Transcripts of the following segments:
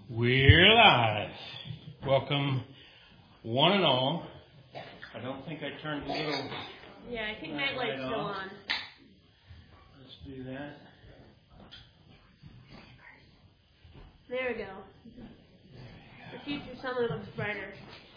We're live. Welcome, one and all. I don't think I turned the little... Yeah, I think night light's still on. Let's do that. There we go. The future summer looks brighter.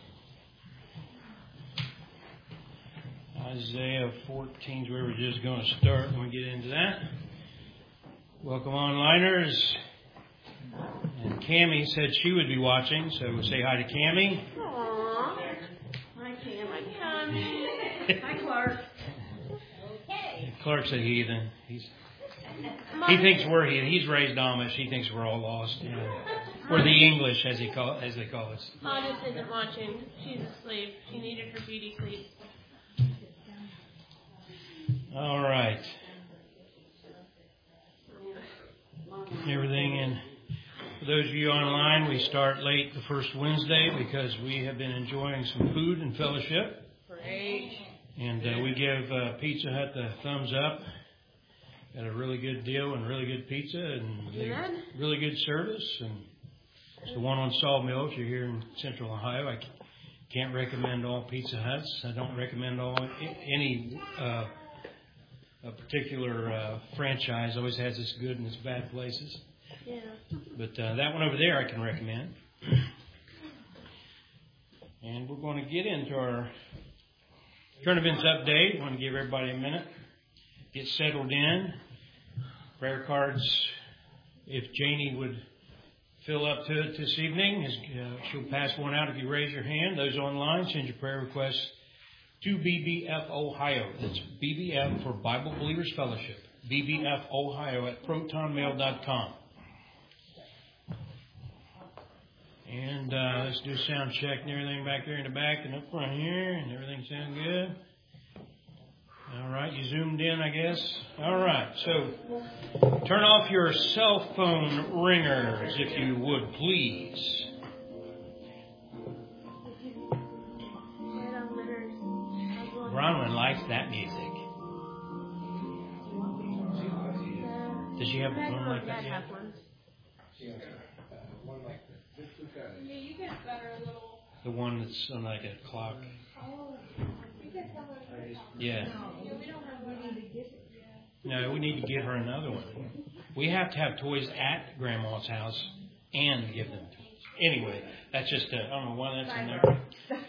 Isaiah 14 is where we're just going to start when we get into that. Welcome, onliners. And Cammie said she would be watching, so we'll say hi to Cammie. Aww. Hi, Cam. Hi, Cammie. Hi, Clark. Okay. Clark's a heathen. He thinks we're heathen. He's raised Amish. He thinks we're all lost. You know. We're the English, as they call us. Honest isn't watching. She's asleep. She needed her beauty sleep. All right. Everything in. For those of you online, we start late the first Wednesday because we have been enjoying some food and fellowship. Great. And we give Pizza Hut the thumbs up. Got a really good deal and really good pizza and really good service. And it's the one on Sawmill if you're here in Central Ohio. I can't recommend all Pizza Huts. I don't recommend any a particular franchise. Always has its good and its bad places. Yeah. But that one over there I can recommend. And we're going to get into our current events update. I want to give everybody a minute. Get settled in. Prayer cards, if Janie would fill up to it this evening, she'll pass one out if you raise your hand. Those online, send your prayer requests to BBF Ohio. That's BBF for Bible Believers Fellowship. BBF Ohio at protonmail.com. And let's do a sound check and everything back there in the back and up front here. And everything sound good? All right, you zoomed in, I guess. All right, so turn off your cell phone ringers, if you would, please. Bronwyn likes that music. Does she have a phone like that yet? Yeah, you get better a little. The one that's on like a clock. Yeah. No, we need to give her another one. We have to have toys at Grandma's house and give them to us. Anyway, that's just, I don't know why that's in there.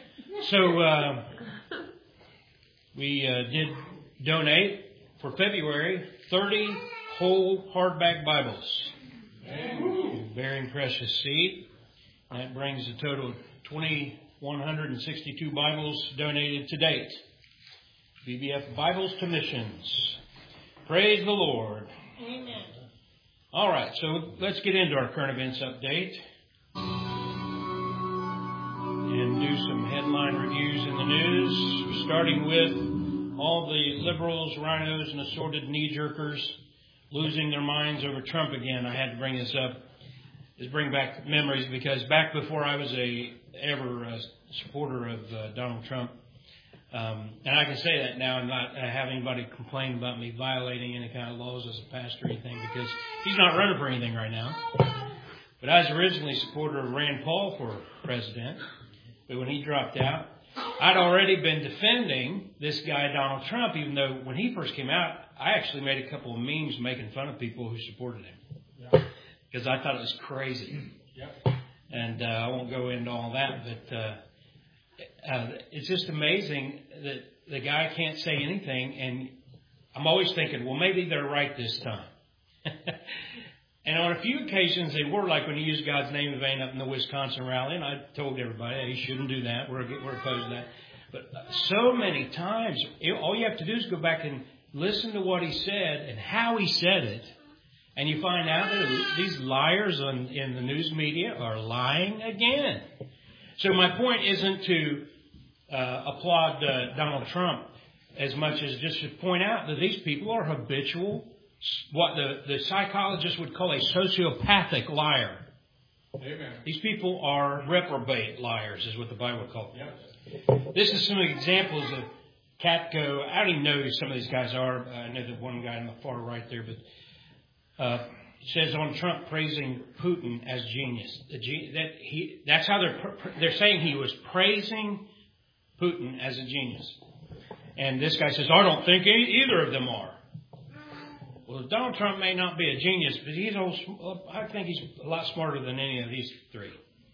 So, we did donate for February 30 whole hardback Bibles. Bearing precious seed. That brings a total of 2,162 Bibles donated to date. BBF Bibles to Missions. Praise the Lord. Amen. All right, so let's get into our current events update. And do some headline reviews in the news. Starting with all the liberals, rhinos, and assorted knee-jerkers losing their minds over Trump again. I had to bring this up. Just bring back memories because back before I was a supporter of Donald Trump, and I can say that now and not have anybody complain about me violating any kind of laws as a pastor or anything because he's not running for anything right now. But I was originally a supporter of Rand Paul for president, but when he dropped out, I'd already been defending this guy Donald Trump, even though when he first came out, I actually made a couple of memes making fun of people who supported him. Yeah. Because I thought it was crazy. Yep. And I won't go into all that, but it's just amazing that the guy can't say anything. And I'm always thinking, well, maybe they're right this time. And on a few occasions, they were, like when he used God's name in vain up in the Wisconsin rally. And I told everybody, hey, he shouldn't do that. We're opposed to that. But so many times, all you have to do is go back and listen to what he said and how he said it. And you find out that these liars in the news media are lying again. So my point isn't to applaud Donald Trump as much as just to point out that these people are habitual, what the psychologists would call a sociopathic liar. Amen. These people are reprobate liars, is what the Bible calls them. Yep. This is some examples of Katko. I don't even know who some of these guys are. I know the one guy on the far right there, but It says on Trump praising Putin as genius. That's how they're saying he was praising Putin as a genius. And this guy says, I don't think either of them are. Well, Donald Trump may not be a genius, but I think he's a lot smarter than any of these three.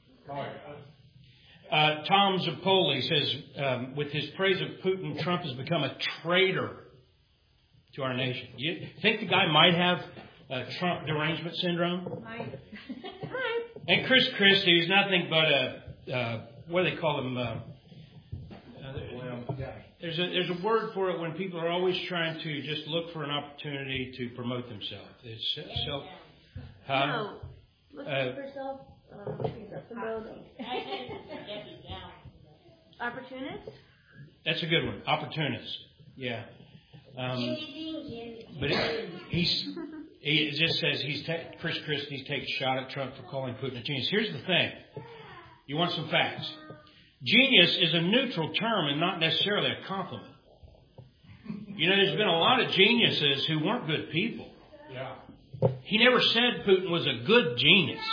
Tom Zapoli says, with his praise of Putin, Trump has become a traitor to our nation. You think the guy might have Trump derangement syndrome? Might. And Chris Christie is nothing but what do they call him? There's a word for it when people are always trying to just look for an opportunity to promote themselves. It's self. No. Looking for self. Opportunist? That's a good one. Opportunist. Yeah. But it just says Chris Christie takes a shot at Trump for calling Putin a genius. Here's the thing. You want some facts? Genius is a neutral term and not necessarily a compliment. You know, there's been a lot of geniuses who weren't good people. Yeah. He never said Putin was a good genius.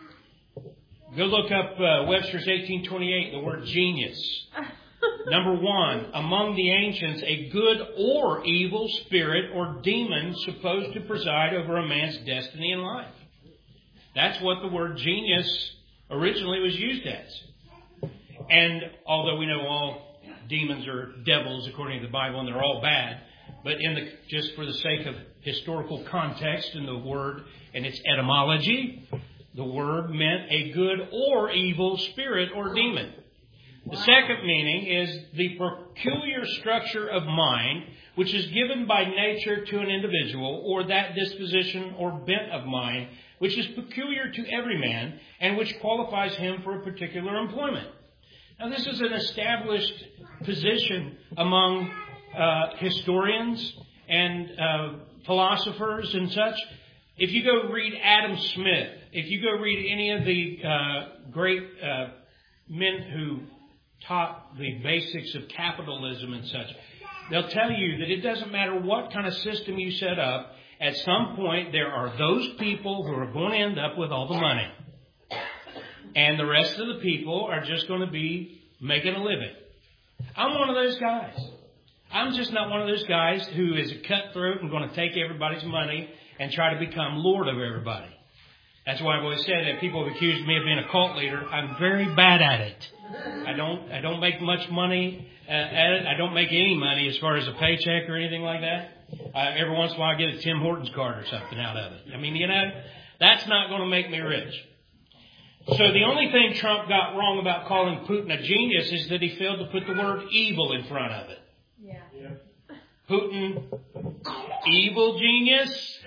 Go look up Webster's 1828, the word genius. Number one, among the ancients, a good or evil spirit or demon supposed to preside over a man's destiny in life. That's what the word genius originally was used as. And although we know all demons are devils according to the Bible and they're all bad, but just for the sake of historical context in the word and its etymology, the word meant a good or evil spirit or demon. The second meaning is the peculiar structure of mind which is given by nature to an individual, or that disposition or bent of mind which is peculiar to every man and which qualifies him for a particular employment. Now, this is an established position among historians and philosophers and such. If you go read Adam Smith, if you go read any of the great men who taught the basics of capitalism and such, they'll tell you that it doesn't matter what kind of system you set up, at some point there are those people who are going to end up with all the money. And the rest of the people are just going to be making a living. I'm one of those guys. I'm just not one of those guys who is a cutthroat and going to take everybody's money and try to become lord of everybody. That's why I've always said that people have accused me of being a cult leader. I'm very bad at it. I don't make much money at it. I don't make any money as far as a paycheck or anything like that. Every once in a while I get a Tim Hortons card or something out of it. I mean, that's not going to make me rich. So the only thing Trump got wrong about calling Putin a genius is that he failed to put the word evil in front of it. Yeah. Putin, evil genius?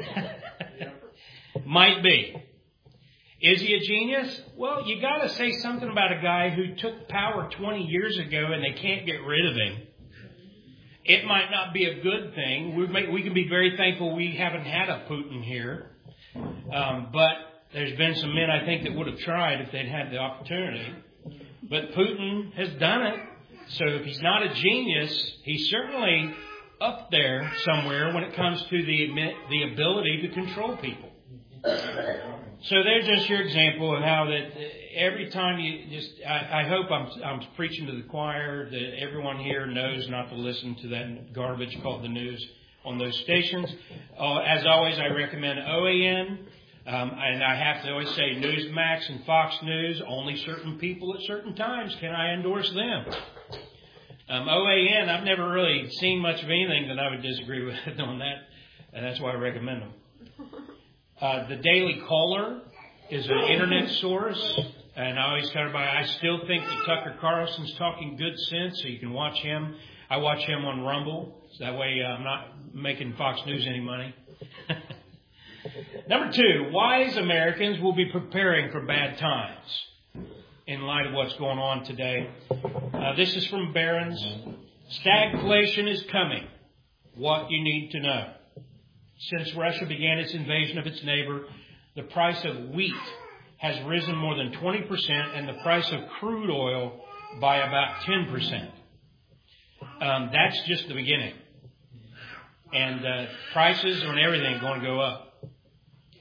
Might be. Is he a genius? Well, you got to say something about a guy who took power 20 years ago and they can't get rid of him. It might not be a good thing. We can be very thankful we haven't had a Putin here. But there's been some men, I think, that would have tried if they'd had the opportunity. But Putin has done it. So if he's not a genius, he's certainly up there somewhere when it comes to the ability to control people. So there's just your example of how that every time I hope I'm preaching to the choir, that everyone here knows not to listen to that garbage called the news on those stations. As always, I recommend OAN. And I have to always say Newsmax and Fox News, only certain people at certain times can I endorse them. OAN, I've never really seen much of anything that I would disagree with on that, and that's why I recommend them. The Daily Caller is an internet source, and I always tell everybody I still think that Tucker Carlson's talking good sense, so you can watch him. I watch him on Rumble, so that way I'm not making Fox News any money. Number 2, wise Americans will be preparing for bad times in light of what's going on today. This is from Barron's. Stagflation is coming. What you need to know. Since Russia began its invasion of its neighbor, the price of wheat has risen more than 20% and the price of crude oil by about 10%. That's just the beginning. And prices on everything are going to go up.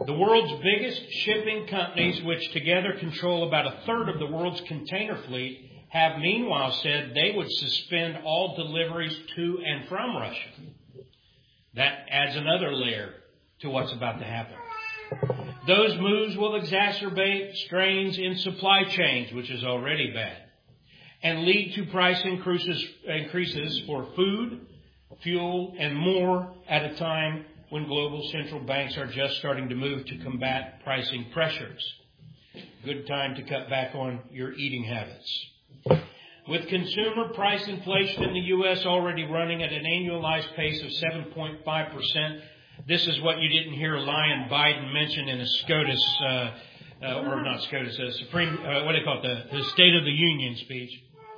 The world's biggest shipping companies, which together control about a third of the world's container fleet, have meanwhile said they would suspend all deliveries to and from Russia. That adds another layer to what's about to happen. Those moves will exacerbate strains in supply chains, which is already bad, and lead to price increases for food, fuel, and more at a time when global central banks are just starting to move to combat pricing pressures. Good time to cut back on your eating habits. With consumer price inflation in the U.S. already running at an annualized pace of 7.5%, this is what you didn't hear Lion Biden mention in a SCOTUS, Supreme, the State of the Union speech.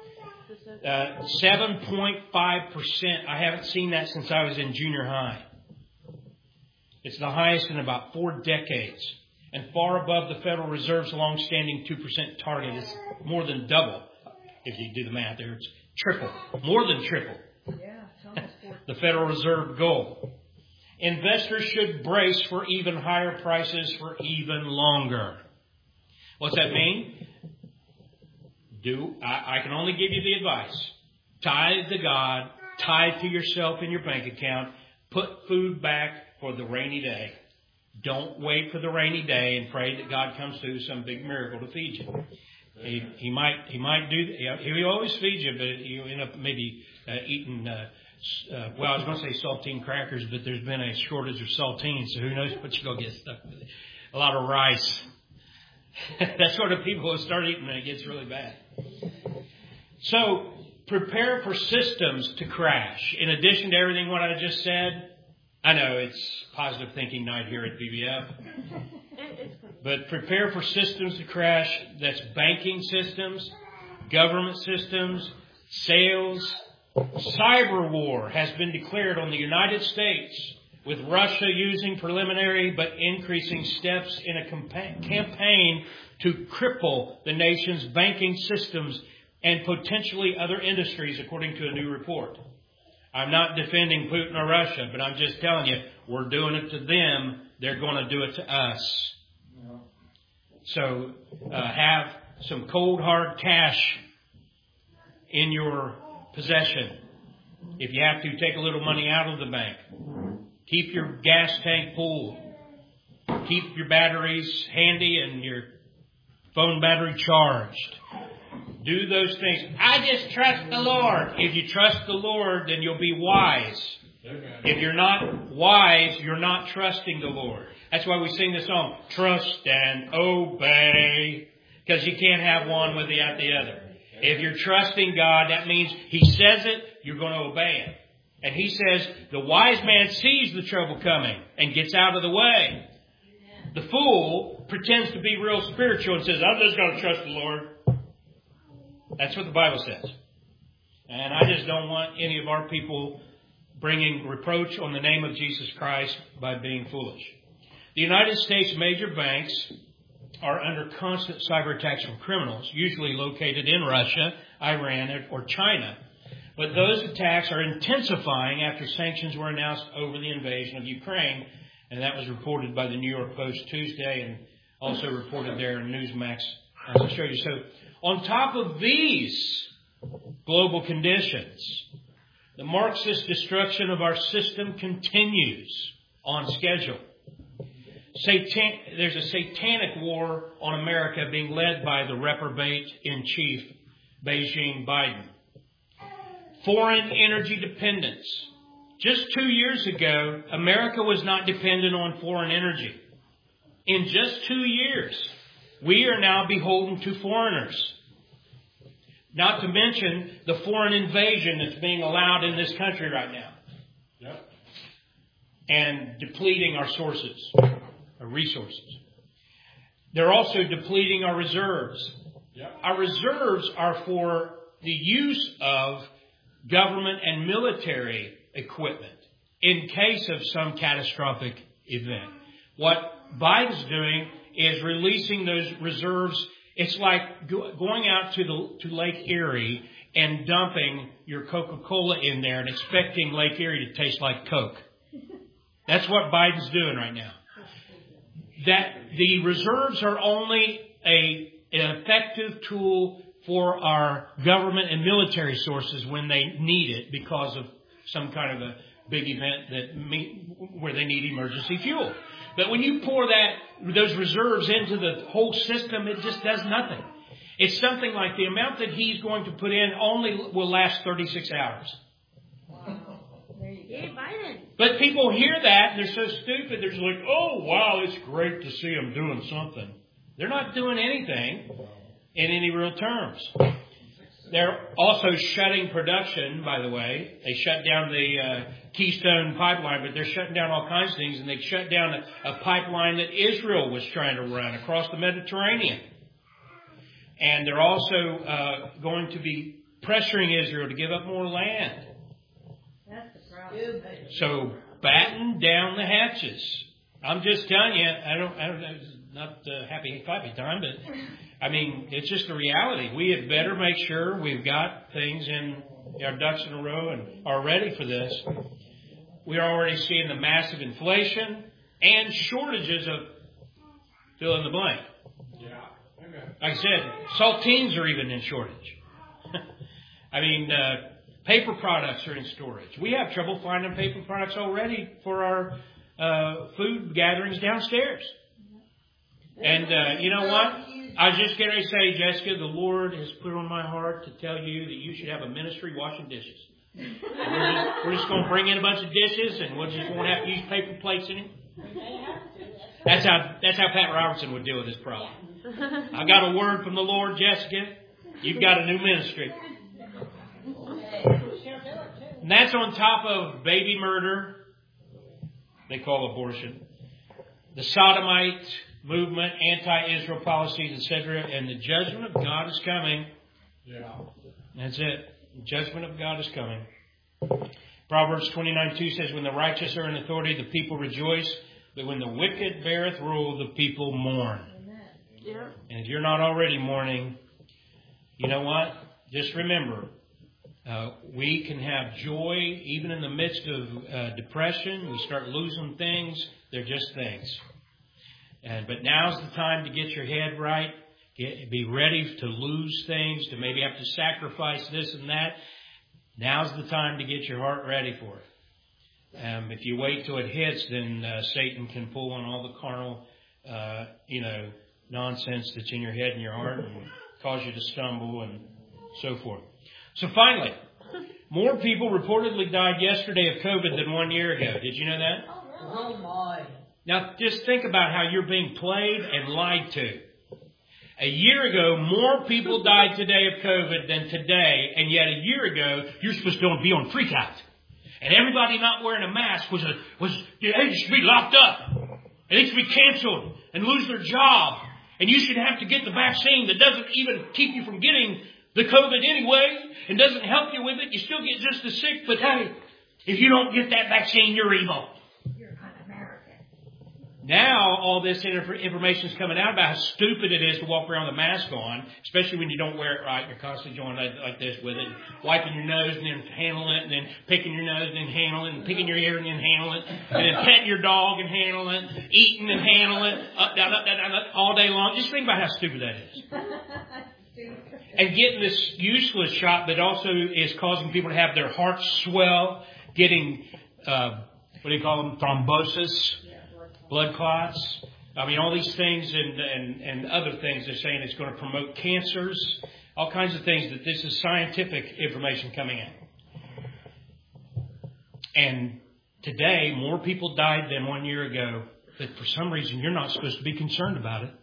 7.5%. I haven't seen that since I was in junior high. It's the highest in about 4 decades, and far above the Federal Reserve's long-standing 2% target. It's more than double. If you do the math there, it's triple, more than triple the Federal Reserve goal. Investors should brace for even higher prices for even longer. What's that mean? I can only give you the advice. Tithe to God, tithe to yourself in your bank account, put food back for the rainy day. Don't wait for the rainy day and pray that God comes through some big miracle to feed you. He might do. He always feed you, but you end up maybe eating. I was going to say saltine crackers, but there's been a shortage of saltine, so who knows what you're going to get stuck with. A lot of rice. That's what people will start eating when it gets really bad. So prepare for systems to crash. In addition to everything what I just said, I know it's positive thinking night here at BBF. But prepare for systems to crash. That's banking systems, government systems, sales. Cyber war has been declared on the United States, with Russia using preliminary but increasing steps in a campaign to cripple the nation's banking systems and potentially other industries, according to a new report. I'm not defending Putin or Russia, but I'm just telling you, we're doing it to them. They're going to do it to us. So have some cold, hard cash in your possession. If you have to, take a little money out of the bank. Keep your gas tank full. Keep your batteries handy and your phone battery charged. Do those things. I just trust the Lord. If you trust the Lord, then you'll be wise. If you're not wise, you're not trusting the Lord. That's why we sing the song, trust and obey. Because you can't have one without the other. If you're trusting God, that means He says it, you're going to obey it. And He says, the wise man sees the trouble coming and gets out of the way. The fool pretends to be real spiritual and says, I'm just going to trust the Lord. That's what the Bible says. And I just don't want any of our people bringing reproach on the name of Jesus Christ by being foolish. The United States major banks are under constant cyber attacks from criminals, usually located in Russia, Iran, or China. But those attacks are intensifying after sanctions were announced over the invasion of Ukraine. And that was reported by the New York Post Tuesday and also reported there in Newsmax, as I'll show you. So on top of these global conditions, the Marxist destruction of our system continues on schedule. There's a satanic war on America being led by the reprobate-in-chief, Beijing Biden. Foreign energy dependence. Just 2 years ago, America was not dependent on foreign energy. In just 2 years, we are now beholden to foreigners. Not to mention the foreign invasion that's being allowed in this country right now. Yep. And depleting our sources, our resources. They're also depleting our reserves. Yep. Our reserves are for the use of government and military equipment in case of some catastrophic event. What Biden's doing is releasing those reserves. It's like going out to Lake Erie and dumping your Coca-Cola in there and expecting Lake Erie to taste like Coke. That's what Biden's doing right now. that the reserves are only an effective tool for our government and military sources when they need it because of some kind of a big event where they need emergency fuel. But when you pour those reserves into the whole system, it just does nothing. It's something like the amount that he's going to put in only will last 36 hours. Wow. Yay, Biden. But people hear that and they're so stupid. They're just like, oh, wow, it's great to see them doing something. They're not doing anything in any real terms. They're also shutting production, by the way. They shut down the Keystone pipeline, but they're shutting down all kinds of things. And they shut down a pipeline that Israel was trying to run across the Mediterranean. And they're also going to be pressuring Israel to give up more land. That's the problem. So batten down the hatches. I'm just telling you, I don't know, it's not happy clappy time, but I mean, it's just a reality. We had better make sure we've got things in our ducks in a row and are ready for this. We're already seeing the massive inflation and shortages of fill in the blank. Like I said, saltines are even in shortage. I mean, paper products are in storage. We have trouble finding paper products already for our food gatherings downstairs. And you know what? I was just going to say, Jessica, the Lord has put on my heart to tell you that you should have a ministry washing dishes. We're just going to bring in a bunch of dishes, and we'll just won't have to use paper plates anymore. That's how Pat Robertson would deal with this problem. I got a word from the Lord, Jessica. You've got a new ministry. And that's on top of baby murder, they call abortion, the sodomite movement, anti-Israel policies, etc. And the judgment of God is coming. Yeah. That's it. The judgment of God is coming. Proverbs 29:2 says, when the righteous are in authority, the people rejoice. But when the wicked beareth rule, the people mourn. Yeah. And if you're not already mourning, you know what? Just remember, we can have joy even in the midst of depression. We start losing things. They're just things. But now's the time to get your head right. Be ready to lose things, to maybe have to sacrifice this and that. Now's the time to get your heart ready for it. If you wait till it hits, then Satan can pull on all the carnal, nonsense that's in your head and your heart and cause you to stumble and so forth. So finally, more people reportedly died yesterday of COVID than 1 year ago. Did you know that? Oh my. Now, just think about how you're being played and lied to. A year ago, more people died today of COVID than today, and yet a year ago, you're supposed to be on freak out. And everybody not wearing a mask they should be locked up. And they should be canceled and lose their job. And you should have to get the vaccine that doesn't even keep you from getting the COVID anyway and doesn't help you with it. You still get just as sick, but hey, if you don't get that vaccine, you're evil. You're un-American. Now all this information is coming out about how stupid it is to walk around with a mask on, especially when you don't wear it right. You're constantly going like this with it, wiping your nose and then handling it, and then picking your nose and then handling it, and picking your ear and then handling it, and then petting your dog and handling it, eating and handling it, up, down, all day long. Just think about how stupid that is. And getting this useless shot that also is causing people to have their hearts swell, getting, thrombosis, blood clots. I mean, all these things and other things they're saying it's going to promote cancers, all kinds of things that this is scientific information coming in. And today, more people died than 1 year ago, but for some reason you're not supposed to be concerned about it.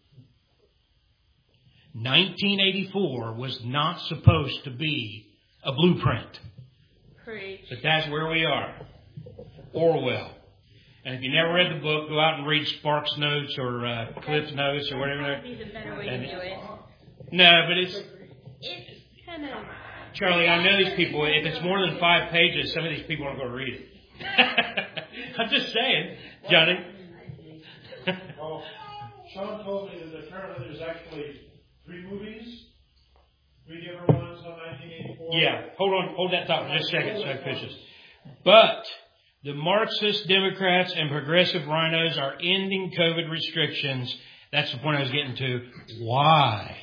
1984 was not supposed to be a blueprint. Preach. But that's where we are. Orwell. And if you never read the book, go out and read Sparks Notes or Cliff's Notes or whatever. That would be the better way to do it. No, but it's kind of... Charlie, I know these people, if it's more than 5 pages, some of these people aren't going to read it. I'm just saying, Johnny. Well, Sean told me that apparently there's actually 3 movies, 3 different ones on 1984. Yeah, hold that thought for just a second so I finish this. But The Marxist Democrats and progressive rhinos are ending COVID restrictions. That's the point I was getting to. Why?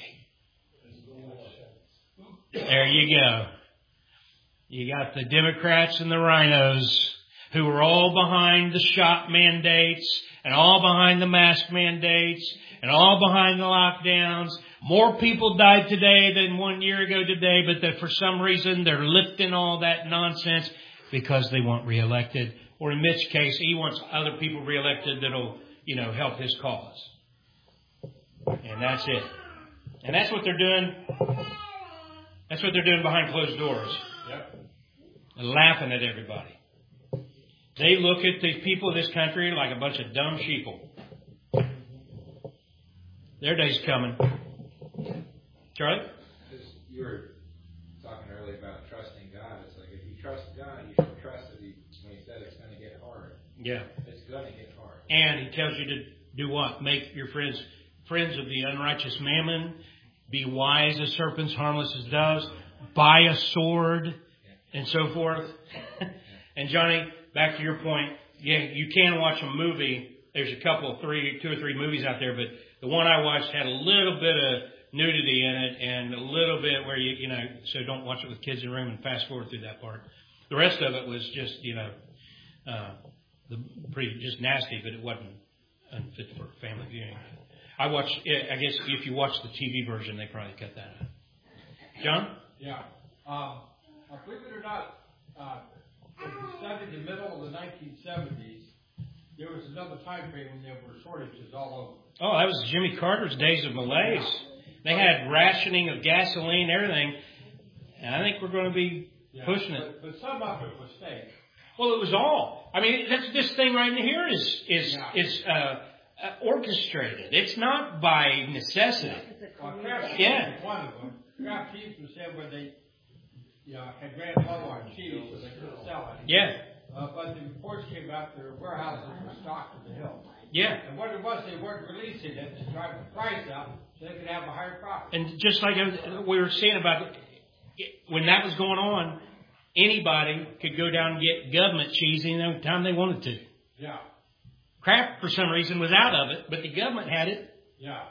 There you go. You got the Democrats and the rhinos who are all behind the shot mandates and all behind the mask mandates and all behind the lockdowns. More people died today than 1 year ago today, but that for some reason they're lifting all that nonsense because they want reelected. Or in Mitch's case, he wants other people reelected that'll, help his cause. And that's it. And that's what they're doing. That's what they're doing behind closed doors. Yep. And laughing at everybody. They look at the people of this country like a bunch of dumb sheeple. Their day's coming. Charlie? Because you were talking earlier about trusting God. It's like if you trust God, you should trust that when He said it's going to get hard. Yeah. It's going to get hard. And He tells you to do what? Make your friends of the unrighteous mammon. Be wise as serpents, harmless as doves. Buy a sword, and so forth. And Johnny, back to your point, yeah, you can watch a movie. There's two or three movies out there, but the one I watched had a little bit of nudity in it and a little bit where so don't watch it with kids in the room and fast forward through that part. The rest of it was just, just nasty, but it wasn't unfit for family viewing. I guess if you watch the TV version, they probably cut that out. John? Yeah. Believe it or not, if you studied the middle of the 1970s, there was another time frame when there were shortages all over. Oh, that was Jimmy Carter's days of malaise. They had rationing of gasoline, everything. And I think we're going to be pushing it. But some of it was fake. Well, it was all. I mean, this thing right in here is orchestrated. It's not by necessity. Well, Kraft cheese was one of them. Kraft cheese was said when they had ran low on cheese, so they couldn't sell it. Yeah. But the reports came out their warehouses were stocked to the hill. Yeah. And what it was, they weren't releasing it to drive the price up so they could have a higher profit. And just like we were saying about when that was going on, anybody could go down and get government cheese any time they wanted to. Yeah. Kraft, for some reason, was out of it, but the government had it. Yeah.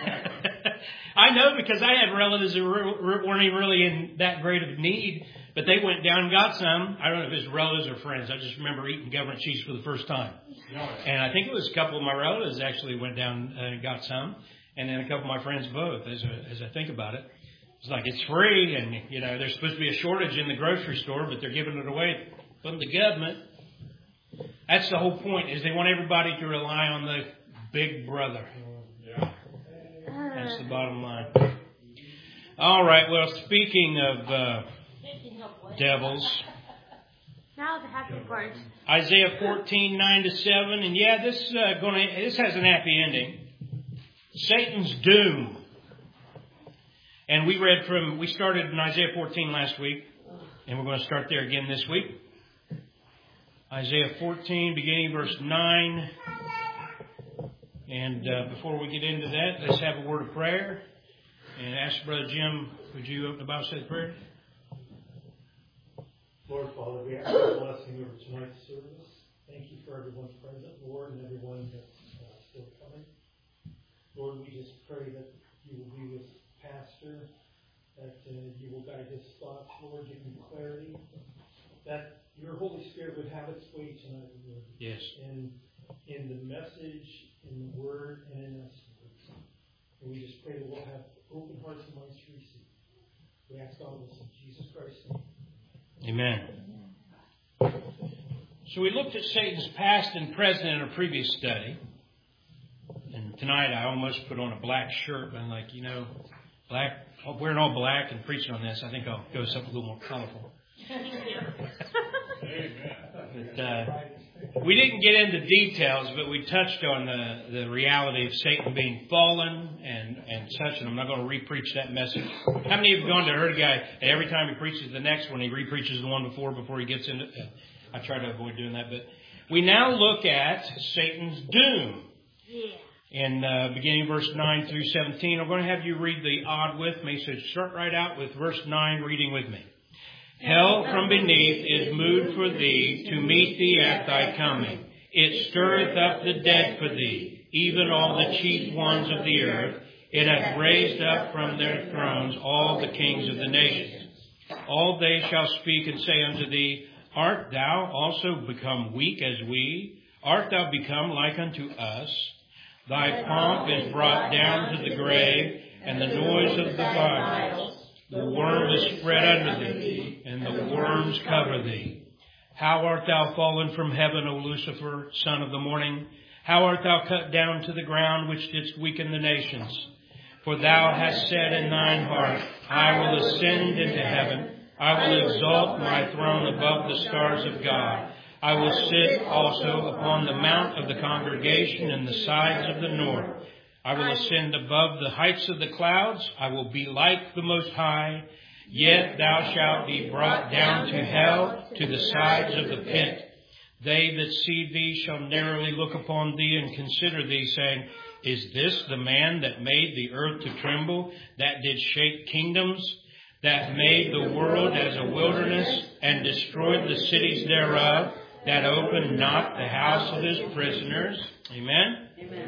I know because I had relatives who weren't even really in that great of need, but they went down and got some. I don't know if it was relatives or friends. I just remember eating government cheese for the first time. And I think it was a couple of my relatives actually went down and got some, and then a couple of my friends both, as I think about it. It's like it's free, and, there's supposed to be a shortage in the grocery store, but they're giving it away from the government. That's the whole point, is they want everybody to rely on the big brother. Yeah. That's the bottom line. All right, well, speaking of devils, Now the happy part. Isaiah 14:9-7, and this has an happy ending. Satan's doom. And we started in Isaiah 14 last week, and we're going to start there again this week. Isaiah 14, beginning verse 9. And before we get into that, let's have a word of prayer. And ask Brother Jim, would you open the Bible study prayer? Lord, Father, we ask for a blessing over tonight's service. Thank you for everyone's present, Lord, and everyone that's still coming. Lord, we just pray that you will be with Pastor, that you will guide his thoughts, Lord, give him clarity, that your Holy Spirit would have its way tonight, Lord. Yes. In the message, in the word, and in us. And we just pray that we'll have open hearts and minds to receive. We ask all this in Jesus Christ's name. Amen. So we looked at Satan's past and present in a previous study. And tonight I almost put on a black shirt. But I'm like, black, wearing all black and preaching on this, I think I'll go something a little more colorful. But, we didn't get into details, but we touched on the reality of Satan being fallen and such, and I'm not going to re-preach that message. How many have gone to heard a guy, and every time he preaches the next one, he re-preaches the one before he gets into it? I try to avoid doing that, but we now look at Satan's doom. Yeah. In beginning verse 9 through 17, I'm going to have you read the odd with me, so start right out with verse 9, reading with me. Hell from beneath is moved for thee to meet thee at thy coming. It stirreth up the dead for thee, even all the chief ones of the earth. It hath raised up from their thrones all the kings of the nations. All they shall speak and say unto thee, Art thou also become weak as we? Art thou become like unto us? Thy pomp is brought down to the grave, and the noise of the violence. The worm is spread under thee, and the worms cover thee. How art thou fallen from heaven, O Lucifer, son of the morning? How art thou cut down to the ground, which didst weaken the nations? For thou hast said in thine heart, I will ascend into heaven. I will exalt my throne above the stars of God. I will sit also upon the mount of the congregation in the sides of the north. I will ascend above the heights of the clouds. I will be like the Most High. Yet thou shalt be brought down to hell, to the sides of the pit. They that see thee shall narrowly look upon thee and consider thee, saying, Is this the man that made the earth to tremble, that did shake kingdoms, that made the world as a wilderness, and destroyed the cities thereof, that opened not the house of his prisoners? Amen?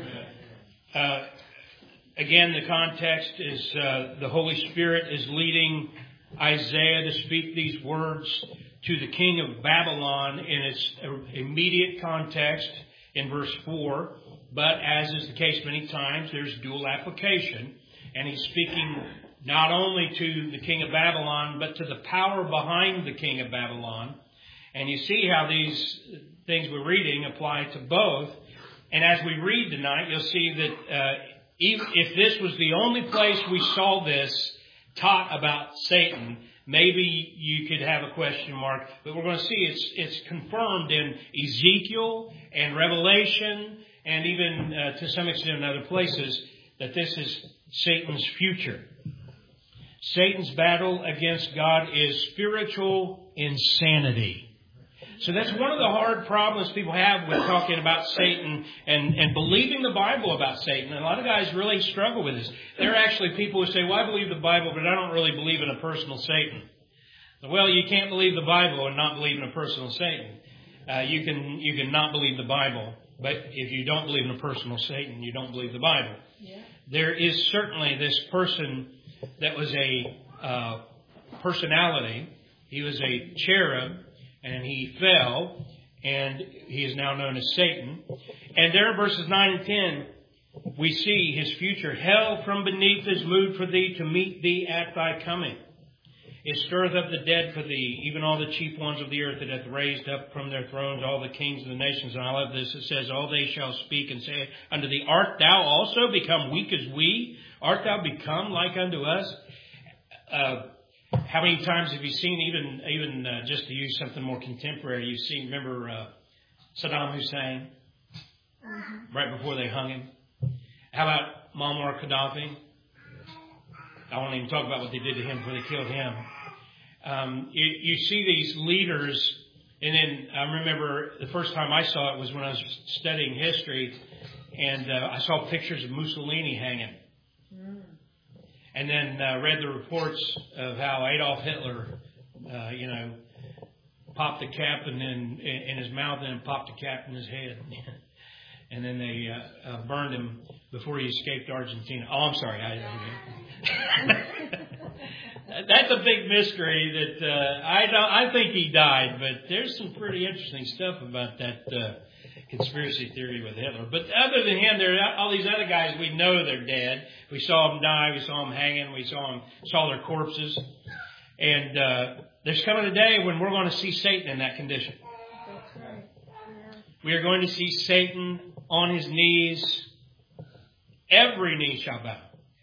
Amen. Again, the context is the Holy Spirit is leading Isaiah to speak these words to the king of Babylon in its immediate context in verse 4. But as is the case many times, there's dual application. And he's speaking not only to the king of Babylon, but to the power behind the king of Babylon. And you see how these things we're reading apply to both. And as we read tonight, you'll see that even if this was the only place we saw this taught about Satan, maybe you could have a question mark. But we're going to see it's confirmed in Ezekiel and Revelation and even to some extent in other places that this is Satan's future. Satan's battle against God is spiritual insanity. So that's one of the hard problems people have with talking about Satan and believing the Bible about Satan. And a lot of guys really struggle with this. There are actually people who say, well, I believe the Bible, but I don't really believe in a personal Satan. Well, you can't believe the Bible and not believe in a personal Satan. You can not believe the Bible, but if you don't believe in a personal Satan, you don't believe the Bible. Yeah. There is certainly this person that was a personality. He was a cherub. And he fell, and he is now known as Satan. And there in verses 9 and 10, we see his future. Hell from beneath is moved for thee to meet thee at thy coming. It stirreth up the dead for thee, even all the chief ones of the earth that hath raised up from their thrones all the kings of the nations. And I love this. It says, All they shall speak and say unto thee, Art thou also become weak as we? Art thou become like unto us? How many times have you seen, even just to use something more contemporary, you've seen, remember Saddam Hussein, right before they hung him? How about Muammar Gaddafi? I won't even talk about what they did to him before they killed him. You see these leaders, and then I remember the first time I saw it was when I was studying history, and I saw pictures of Mussolini hanging. And then read the reports of how Adolf Hitler, popped the cap in his mouth and then popped the cap in his head. And then they burned him before he escaped Argentina. Oh, I'm sorry. That's a big mystery that I think he died, but there's some pretty interesting stuff about that conspiracy theory with Hitler. But other than him, there are all these other guys we know they're dead. We saw them die. We saw them hanging. We saw their corpses. And there's coming a day when we're going to see Satan in that condition. That's right. Yeah. We are going to see Satan on his knees. Every knee shall bow.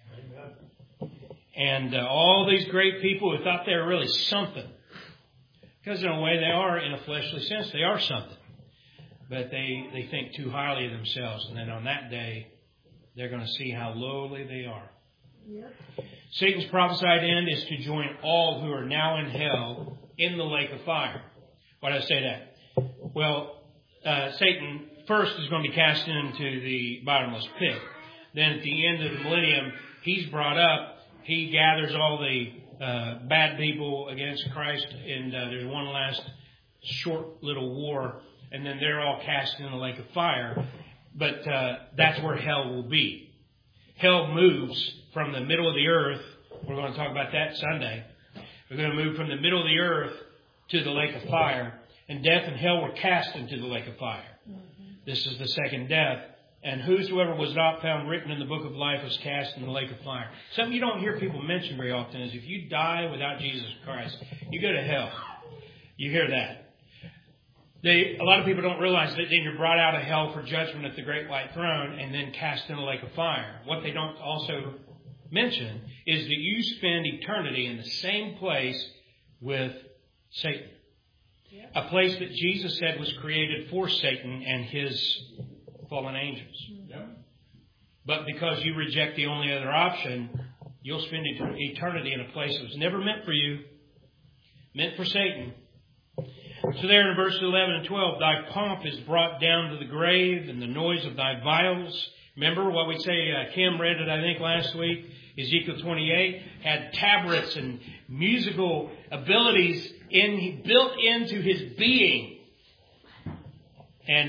And all these great people who thought they were really something. Because in a way they are, in a fleshly sense, they are something. But they think too highly of themselves. And then on that day, they're going to see how lowly they are. Yep. Satan's prophesied end is to join all who are now in hell in the lake of fire. Why do I say that? Well, Satan first is going to be cast into the bottomless pit. Then at the end of the millennium, he's brought up he gathers all the bad people against Christ, and there's one last short little war, and then they're all cast in the lake of fire. But that's where hell will be. Hell moves from the middle of the earth. We're going to talk about that Sunday. We're going to move from the middle of the earth to the lake of fire. And death and hell were cast into the lake of fire. This is the second death. And whosoever was not found written in the book of life was cast in the lake of fire. Something you don't hear people mention very often is if you die without Jesus Christ, you go to hell. You hear that. A lot of people don't realize that then you're brought out of hell for judgment at the great white throne and then cast in the lake of fire. What they don't also mention is that you spend eternity in the same place with Satan. A place that Jesus said was created for Satan and his fallen angels. But because you reject the only other option, you'll spend eternity in a place that was never meant for you, meant for Satan. So there in verses 11 and 12, thy pomp is brought down to the grave, and the noise of thy viols. Remember what we say, Kim read it, I think, last week. Ezekiel 28 had tabrets and musical abilities built into his being. And,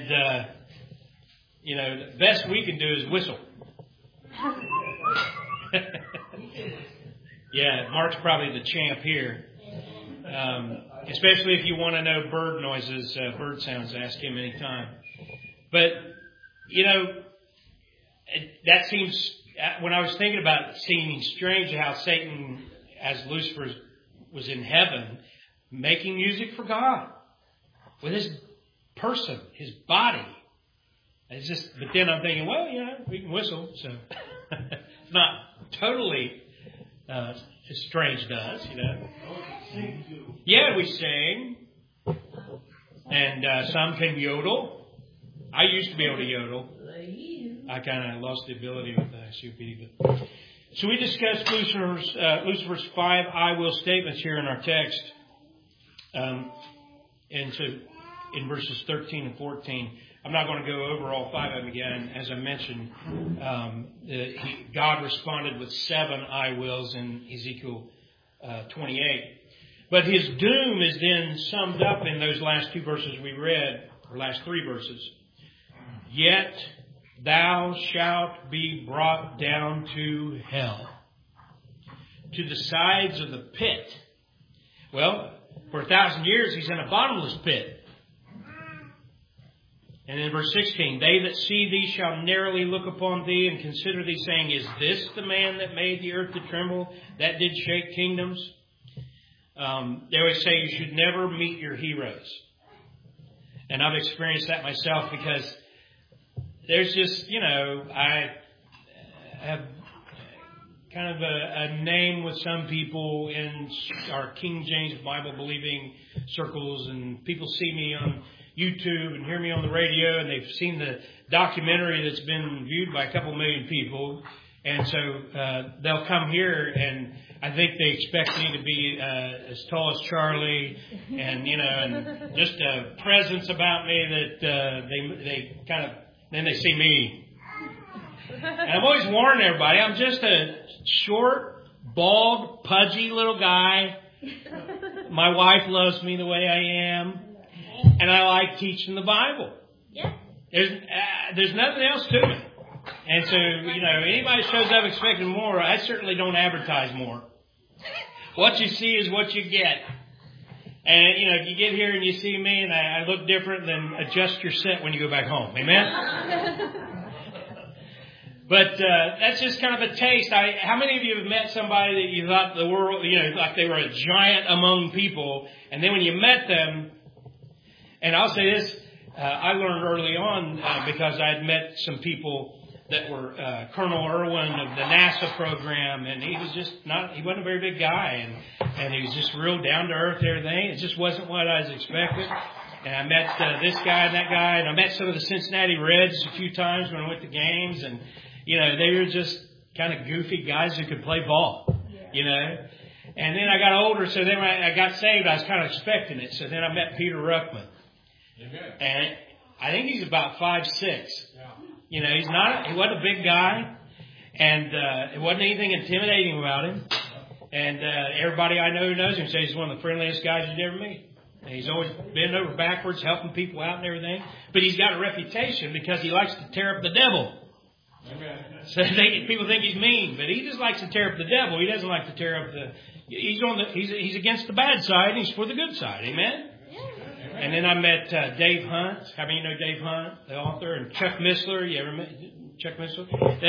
the best we can do is whistle. Yeah, Mark's probably the champ here. Especially if you want to know bird noises, bird sounds, ask him anytime. But, that seems, when I was thinking about it, seeming strange how Satan, as Lucifer was in heaven, making music for God with his person, his body. It's just, but then I'm thinking, well, we can whistle, so it's not totally as strange to us, Yeah, we sing, and some can yodel. I used to be able to yodel. I kind of lost the ability with COPD. But so we discussed Lucifer's 5 I will statements here in our text. And so in verses 13 and 14, I'm not going to go over all 5 of them again. As I mentioned, God responded with 7 I wills in Ezekiel 28. But his doom is then summed up in those last 2 verses we read, or last 3 verses. Yet thou shalt be brought down to hell, to the sides of the pit. Well, for 1,000 years he's in a bottomless pit. And in verse 16, they that see thee shall narrowly look upon thee and consider thee, saying, is this the man that made the earth to tremble, that did shake kingdoms? They always say you should never meet your heroes. And I've experienced that myself because there's just, I have kind of a name with some people in our King James Bible believing circles, and people see me on YouTube and hear me on the radio, and they've seen the documentary that's been viewed by a couple million people. And so they'll come here, and I think they expect me to be as tall as Charlie, and and just a presence about me that they kind of, then they see me. And I've always warned everybody, I'm just a short, bald, pudgy little guy. My wife loves me the way I am, and I like teaching the Bible. Yeah. There's nothing else to me. And so, anybody shows up expecting more, I certainly don't advertise more. What you see is what you get. And, if you get here and you see me and I look different, then adjust your set when you go back home. Amen? But that's just kind of a taste. How many of you have met somebody that you thought the world, like they were a giant among people, and then when you met them, and I'll say this, I learned early on because I had met some people that were Colonel Irwin of the NASA program, and he was he wasn't a very big guy, and he was just real down to earth and everything. It just wasn't what I was expecting. And I met this guy and that guy, and I met some of the Cincinnati Reds a few times when I went to games, and they were just kind of goofy guys who could play ball, And then I got older, so then when I got saved, I was kind of expecting it. So then I met Peter Ruckman. Amen. And I think he's about 5'6". Yeah. He wasn't a big guy. And it wasn't anything intimidating about him. And everybody I know who knows him says he's one of the friendliest guys you'd ever meet. And he's always bent over backwards, helping people out and everything. But he's got a reputation because he likes to tear up the devil. So people think he's mean, but he just likes to tear up the devil. He doesn't like to tear up the. He's against the bad side, and he's for the good side. Amen. And then I met Dave Hunt. How many of you know Dave Hunt, the author, and Chuck Missler? You ever met Chuck Missler?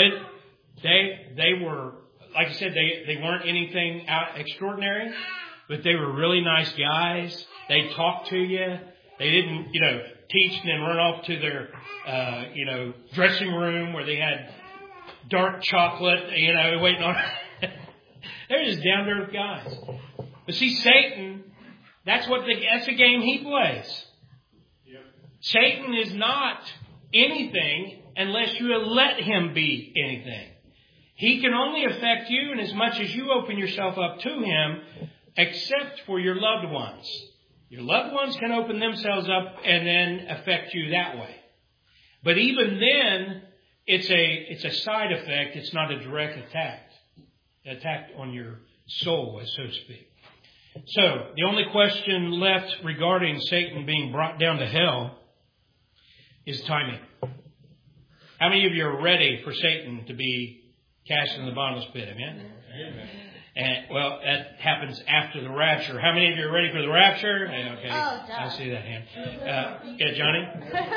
They were, like I said, they weren't anything extraordinary, but they were really nice guys. They talked to you. They didn't, teach and then run off to their, dressing room where they had dark chocolate, waiting on. They're just down to earth guys. But see, Satan, that's the game he plays. Yep. Satan is not anything unless you let him be anything. He can only affect you in as much as you open yourself up to him, except for your loved ones. Your loved ones can open themselves up and then affect you that way. But even then, it's a side effect. It's not a direct attack on your soul, so to speak. So, the only question left regarding Satan being brought down to hell is timing. How many of you are ready for Satan to be cast in the bottomless pit? Amen? Amen. And, well, that happens after the rapture. How many of you are ready for the rapture? Okay, I see that hand. Yeah, Johnny?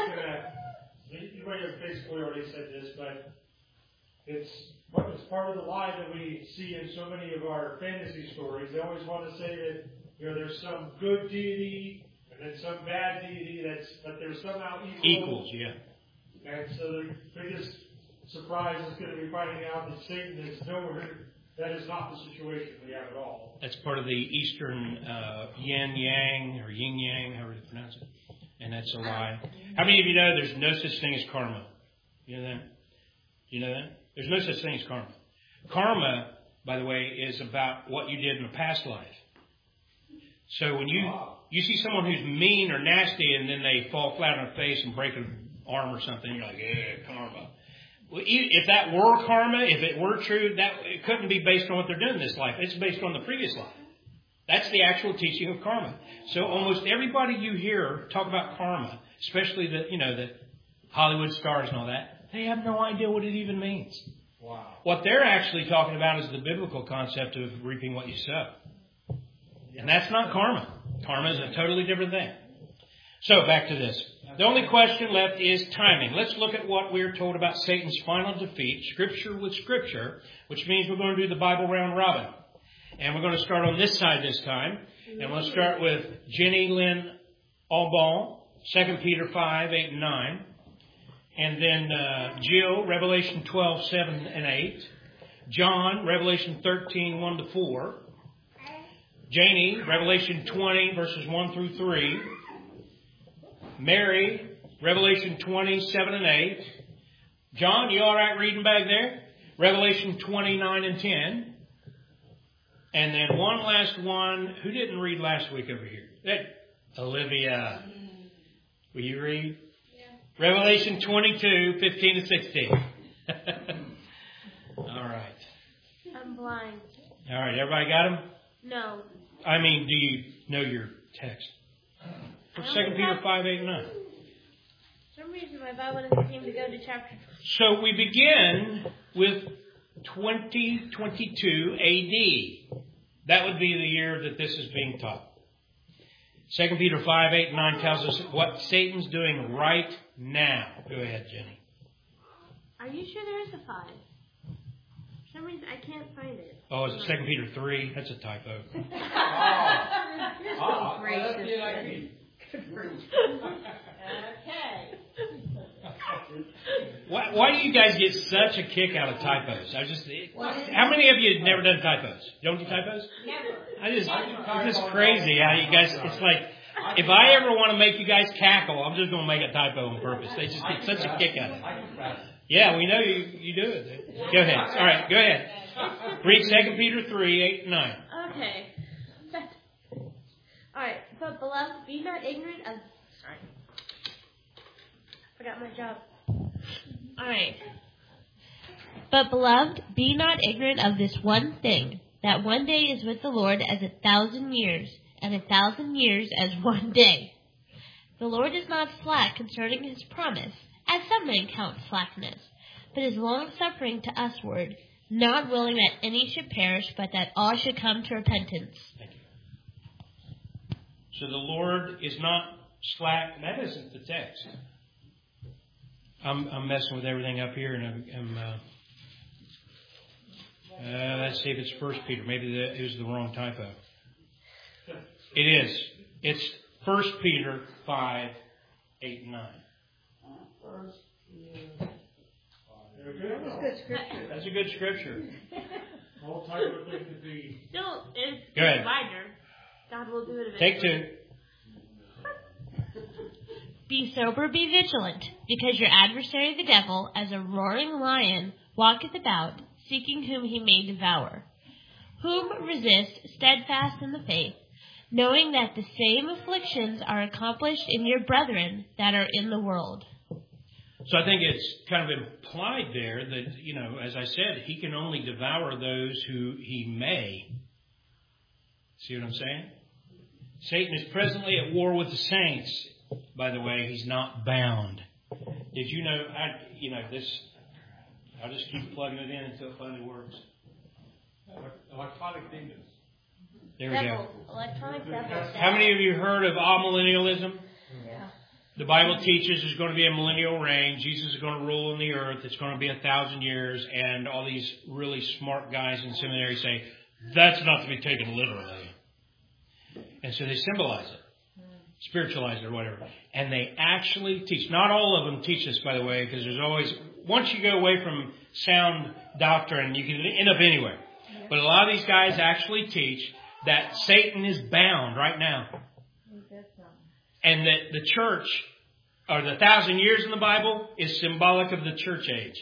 You might have basically already said this, but it's part of the lie that we see in so many of our fantasy stories. They always want to say that there's some good deity and then some bad deity that they're somehow equals, yeah. And so the biggest surprise is going to be finding out that Satan is nowhere. That is not the situation we have at all. That's part of the Eastern yin-yang or yin-yang, however you pronounce it. And that's a lie. How many of you know there's no such thing as karma? You know that? You know that? There's no such thing as karma. Karma, by the way, is about what you did in a past life. So when you see someone who's mean or nasty and then they fall flat on their face and break an arm or something, you're like, yeah, karma. Well, if that were karma, if it were true, it couldn't be based on what they're doing in this life. It's based on the previous life. That's the actual teaching of karma. So almost everybody you hear talk about karma, especially the Hollywood stars and all that, they have no idea what it even means. Wow. What they're actually talking about is the biblical concept of reaping what you sow. And that's not karma. Karma is a totally different thing. So back to this. The only question left is timing. Let's look at what we're told about Satan's final defeat, Scripture with Scripture, which means we're going to do the Bible round robin. And we're going to start on this side this time. And we'll start with Jenny Lynn Allball, 2 Peter 5, 8, and 9. And then Jill, Revelation 12, 7, and 8. John, Revelation 13, 1 to 4. Janie, Revelation 20, verses 1 through 3. Mary, Revelation 20, 7, and 8. John, you all right reading back there? Revelation 29 and 10. And then one last one. Who didn't read last week over here? Olivia. Will you read? Yeah. Revelation 22, 15 to 16. All right. I'm blind. All right. Everybody got them? No. I mean, do you know your text? 2 Peter 5, 8, and 9. For some reason, my Bible doesn't seem to go to chapter 12. So we begin with 2022 AD. That would be the year that this is being taught. 2 Peter 5, 8, and 9 tells us what Satan's doing right now. Go ahead, Jenny. Are you sure there is a 5? For some reason, I can't find it. Oh, is it 2 Peter 3? That's a typo. Okay. Why do you guys get such a kick out of typos? How many of you have never done typos? You don't do typos? Never. It's just crazy how you guys, it's like, if I ever want to make you guys cackle, I'm just going to make a typo on purpose. They just get such a kick out of it. Yeah, we know you do it. Go ahead. All right, go ahead. Read 2 Peter 3, 8, and 9. Okay. All right. But beloved, be not ignorant of... Sorry. Forgot my job. All right. But, beloved, be not ignorant of this one thing, that one day is with the Lord as 1,000 years, and 1,000 years as one day. The Lord is not slack concerning his promise, as some men count slackness, but is long-suffering to usward, not willing that any should perish, but that all should come to repentance. Thank you. So the Lord is not slack. That isn't the text. I'm messing with everything up here, and let's see if it's 1 Peter. Maybe it was the wrong typo. It is. It's 1 Peter 5, 8, and 9. That's a good scripture. All type of thing to be. No, it's Go ahead. wider. God will do it eventually. Take two. Be sober, be vigilant, because your adversary the devil, as a roaring lion, walketh about, seeking whom he may devour. Whom resist, steadfast in the faith, knowing that the same afflictions are accomplished in your brethren that are in the world. So I think it's kind of implied there that, as I said, he can only devour those who he may. See what I'm saying? Satan is presently at war with the saints. By the way, he's not bound. Did you know, this, I'll just keep plugging it in until it finally works. Electronic demons. There we go. Electronic devil. How many of you heard of amillennialism? Yeah. The Bible teaches there's going to be a millennial reign. Jesus is going to rule on the earth. It's going to be 1,000 years. And all these really smart guys in seminary say, that's not to be taken literally. And so they symbolize it, spiritualize it or whatever. And they actually teach. Not all of them teach this, by the way, because there's always, once you go away from sound doctrine, you can end up anywhere. But a lot of these guys actually teach that Satan is bound right now. And that the church, or the 1,000 years in the Bible, is symbolic of the church age.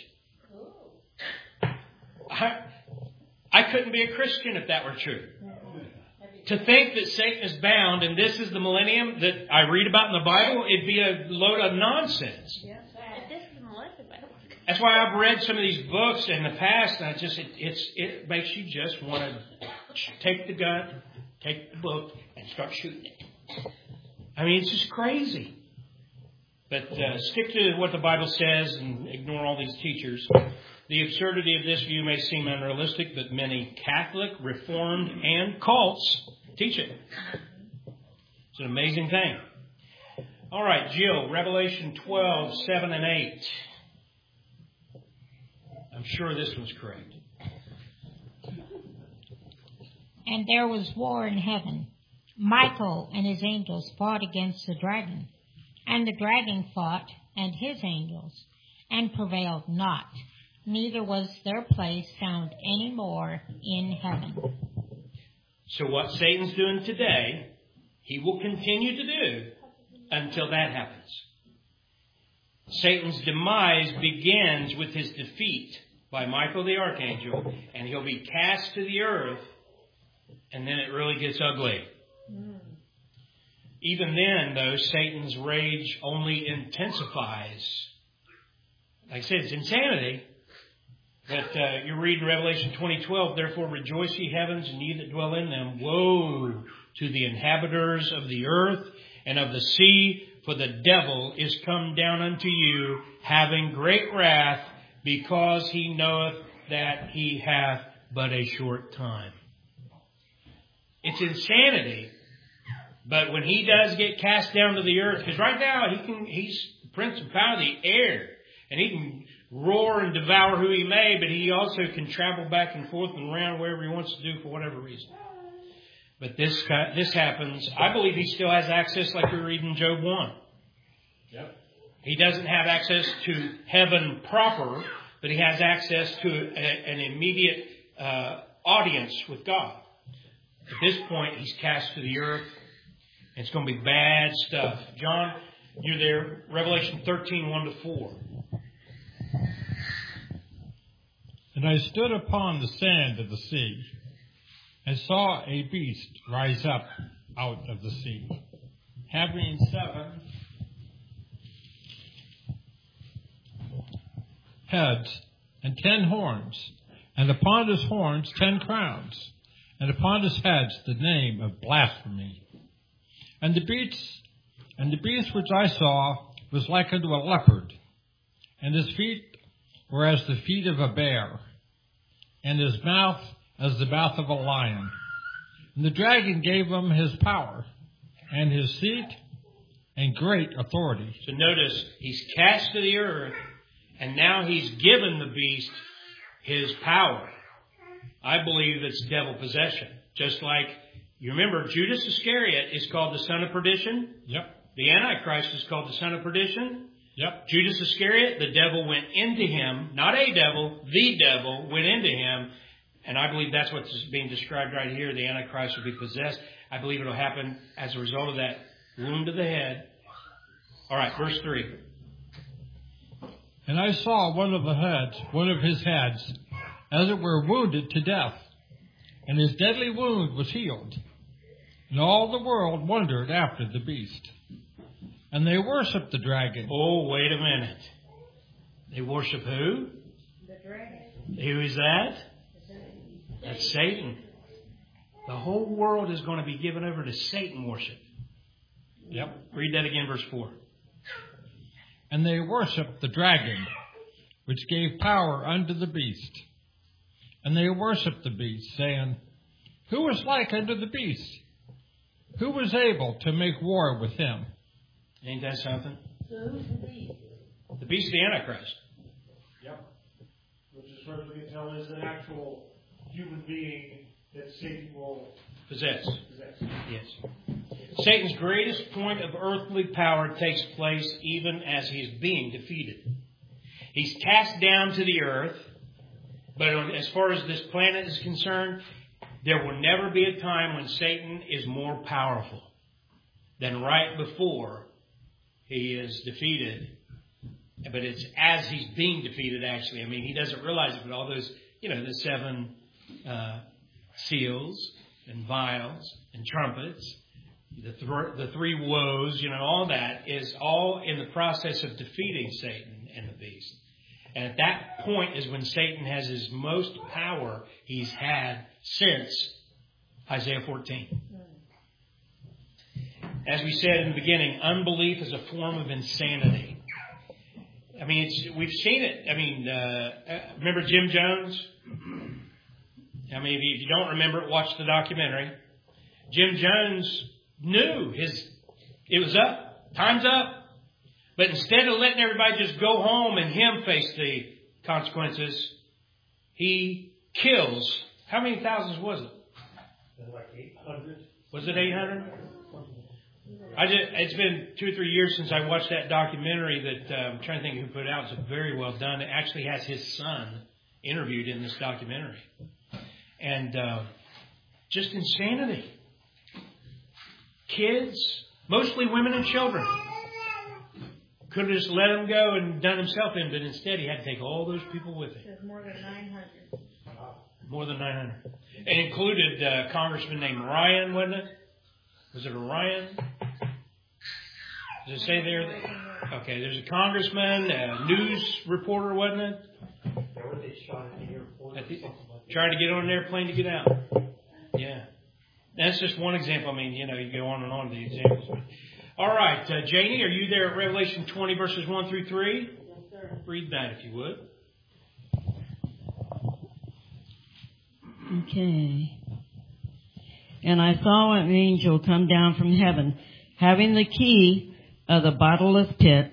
I couldn't be a Christian if that were true. To think that Satan is bound and this is the millennium that I read about in the Bible, it'd be a load of nonsense. If this is the millennium, I don't want to. That's why I've read some of these books in the past, and it makes you just want to take the gun, take the book, and start shooting it. I mean, it's just crazy. But stick to what the Bible says and ignore all these teachers. The absurdity of this view may seem unrealistic, but many Catholic, Reformed, and cults teach it. It's an amazing thing. All right, Jill, Revelation 12, 7 and 8. I'm sure this one's correct. And there was war in heaven. Michael and his angels fought against the dragon. And the dragon fought and his angels, and prevailed not. Neither was their place found any more in heaven. So what Satan's doing today, he will continue to do until that happens. Satan's demise begins with his defeat by Michael the archangel, and he'll be cast to the earth, and then it really gets ugly. Even then, though, Satan's rage only intensifies. Like I said, it's insanity. But you read in Revelation 20:12, therefore rejoice ye heavens and ye that dwell in them. Woe to the inhabitants of the earth and of the sea, for the devil is come down unto you, having great wrath, because he knoweth that he hath but a short time. It's insanity. But when he does get cast down to the earth, because right now he's the prince and power of the air, and he can roar and devour who he may, but he also can travel back and forth and around wherever he wants to do for whatever reason. But this happens. I believe he still has access, like we read in Job 1. Yep. He doesn't have access to heaven proper, but he has access to an immediate audience with God. At this point, he's cast to the earth. It's going to be bad stuff. John, you're there. Revelation 13, 1-4. And I stood upon the sand of the sea, and saw a beast rise up out of the sea, having 7 heads and 10 horns, and upon his horns 10 crowns, and upon his heads the name of blasphemy. And the beast which I saw was like unto a leopard, and his feet were as the feet of a bear, and his mouth as the mouth of a lion. And the dragon gave him his power, and his seat, and great authority. So notice, he's cast to the earth, and now he's given the beast his power. I believe it's devil possession. Just like, you remember, Judas Iscariot is called the son of perdition. Yep. The Antichrist is called the son of perdition. Yep. Judas Iscariot, the devil went into him. Not a devil, the devil went into him. And I believe that's what's being described right here. The Antichrist will be possessed. I believe it will happen as a result of that wound to the head. All right, verse 3. And I saw one of his heads, as it were wounded to death, and his deadly wound was healed. And all the world wondered after the beast. And they worshipped the dragon. Oh, wait a minute. They worship who? The dragon. Who is that? That's Satan. The whole world is going to be given over to Satan worship. Yep. Read that again, verse 4. And they worshipped the dragon, which gave power unto the beast. And they worshipped the beast, saying, Who is like unto the beast? Who was able to make war with him? Ain't that something? So who's the beast? The beast of the Antichrist. Yep. Which, as far as we can tell, is an actual human being that Satan will Possess. possess. Yes. Satan's greatest point of earthly power takes place even as he is being defeated. He's cast down to the earth, but as far as this planet is concerned, there will never be a time when Satan is more powerful than right before he is defeated. But it's as he's being defeated, actually. I mean, he doesn't realize it, but all those, the 7 seals and vials and trumpets, the 3 woes, all that is all in the process of defeating Satan and the beast. And at that point is when Satan has his most power he's had since Isaiah 14. As we said in the beginning, unbelief is a form of insanity. I mean, we've seen it. I mean, remember Jim Jones? I mean, if you don't remember it, watch the documentary. Jim Jones knew it was up. Time's up. But instead of letting everybody just go home and him face the consequences, he kills. How many thousands was it? Like 800. Was it 800? It's been 2 or 3 years since I watched that documentary that I'm trying to think who put it out. It's very well done. It actually has his son interviewed in this documentary. And just insanity. Kids, mostly women and children. Could have just let him go and done himself in, but instead he had to take all those people with him. There's more than 900. More than 900. It included a congressman named Ryan, wasn't it? Was it a Ryan? Does it say there? Okay, there's a congressman, a news reporter, wasn't it? Or they shot at the airport. Trying to get on an airplane to get out. Yeah. That's just one example. I mean, you go on and on with the examples. All right, Janie, are you there at Revelation 20, verses 1 through 3? Yes, sir. Read that if you would. Okay. And I saw an angel come down from heaven, having the key of the bottomless pit,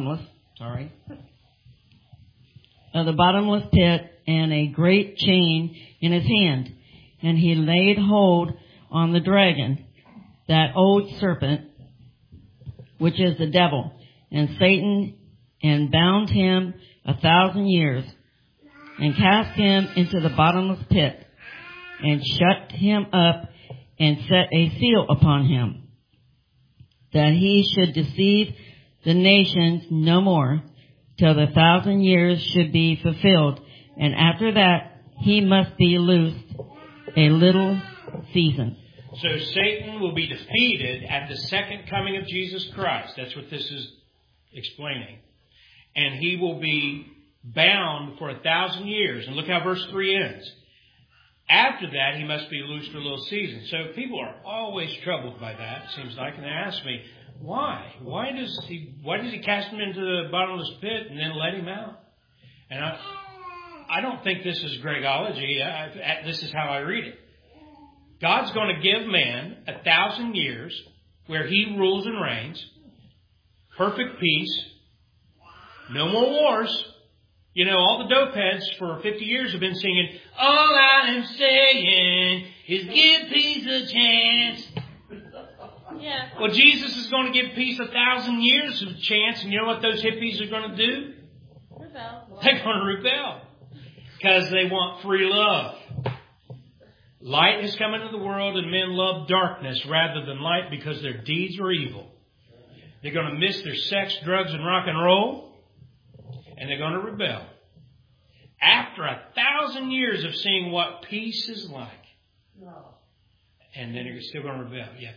and a great chain in his hand. And he laid hold on the dragon, that old serpent, which is the devil, and Satan, and bound him 1,000 years, and cast him into the bottomless pit, and shut him up, and set a seal upon him, that he should deceive the nations no more, till the 1,000 years should be fulfilled, and after that he must be loosed a little season. So Satan will be defeated at the second coming of Jesus Christ. That's what this is explaining. And he will be bound for 1,000 years. And look how verse 3 ends. After that, he must be loosed for a little season. So people are always troubled by that, it seems like, and they ask me, why? Why does he cast him into the bottomless pit and then let him out? And I don't think this is Gregology. This is how I read it. God's going to give man 1,000 years where he rules and reigns, perfect peace, no more wars. You know, all the dope heads for 50 years have been singing, all I'm saying is give peace a chance. Yeah. Well, Jesus is going to give peace 1,000 years of chance, and you know what those hippies are going to do? Rebel. They're going to rebel because they want free love. Light has come into the world, and men love darkness rather than light because their deeds are evil. They're going to miss their sex, drugs, and rock and roll, and they're going to rebel. After 1,000 years of seeing what peace is like, and then you're still going to rebel. Yeah.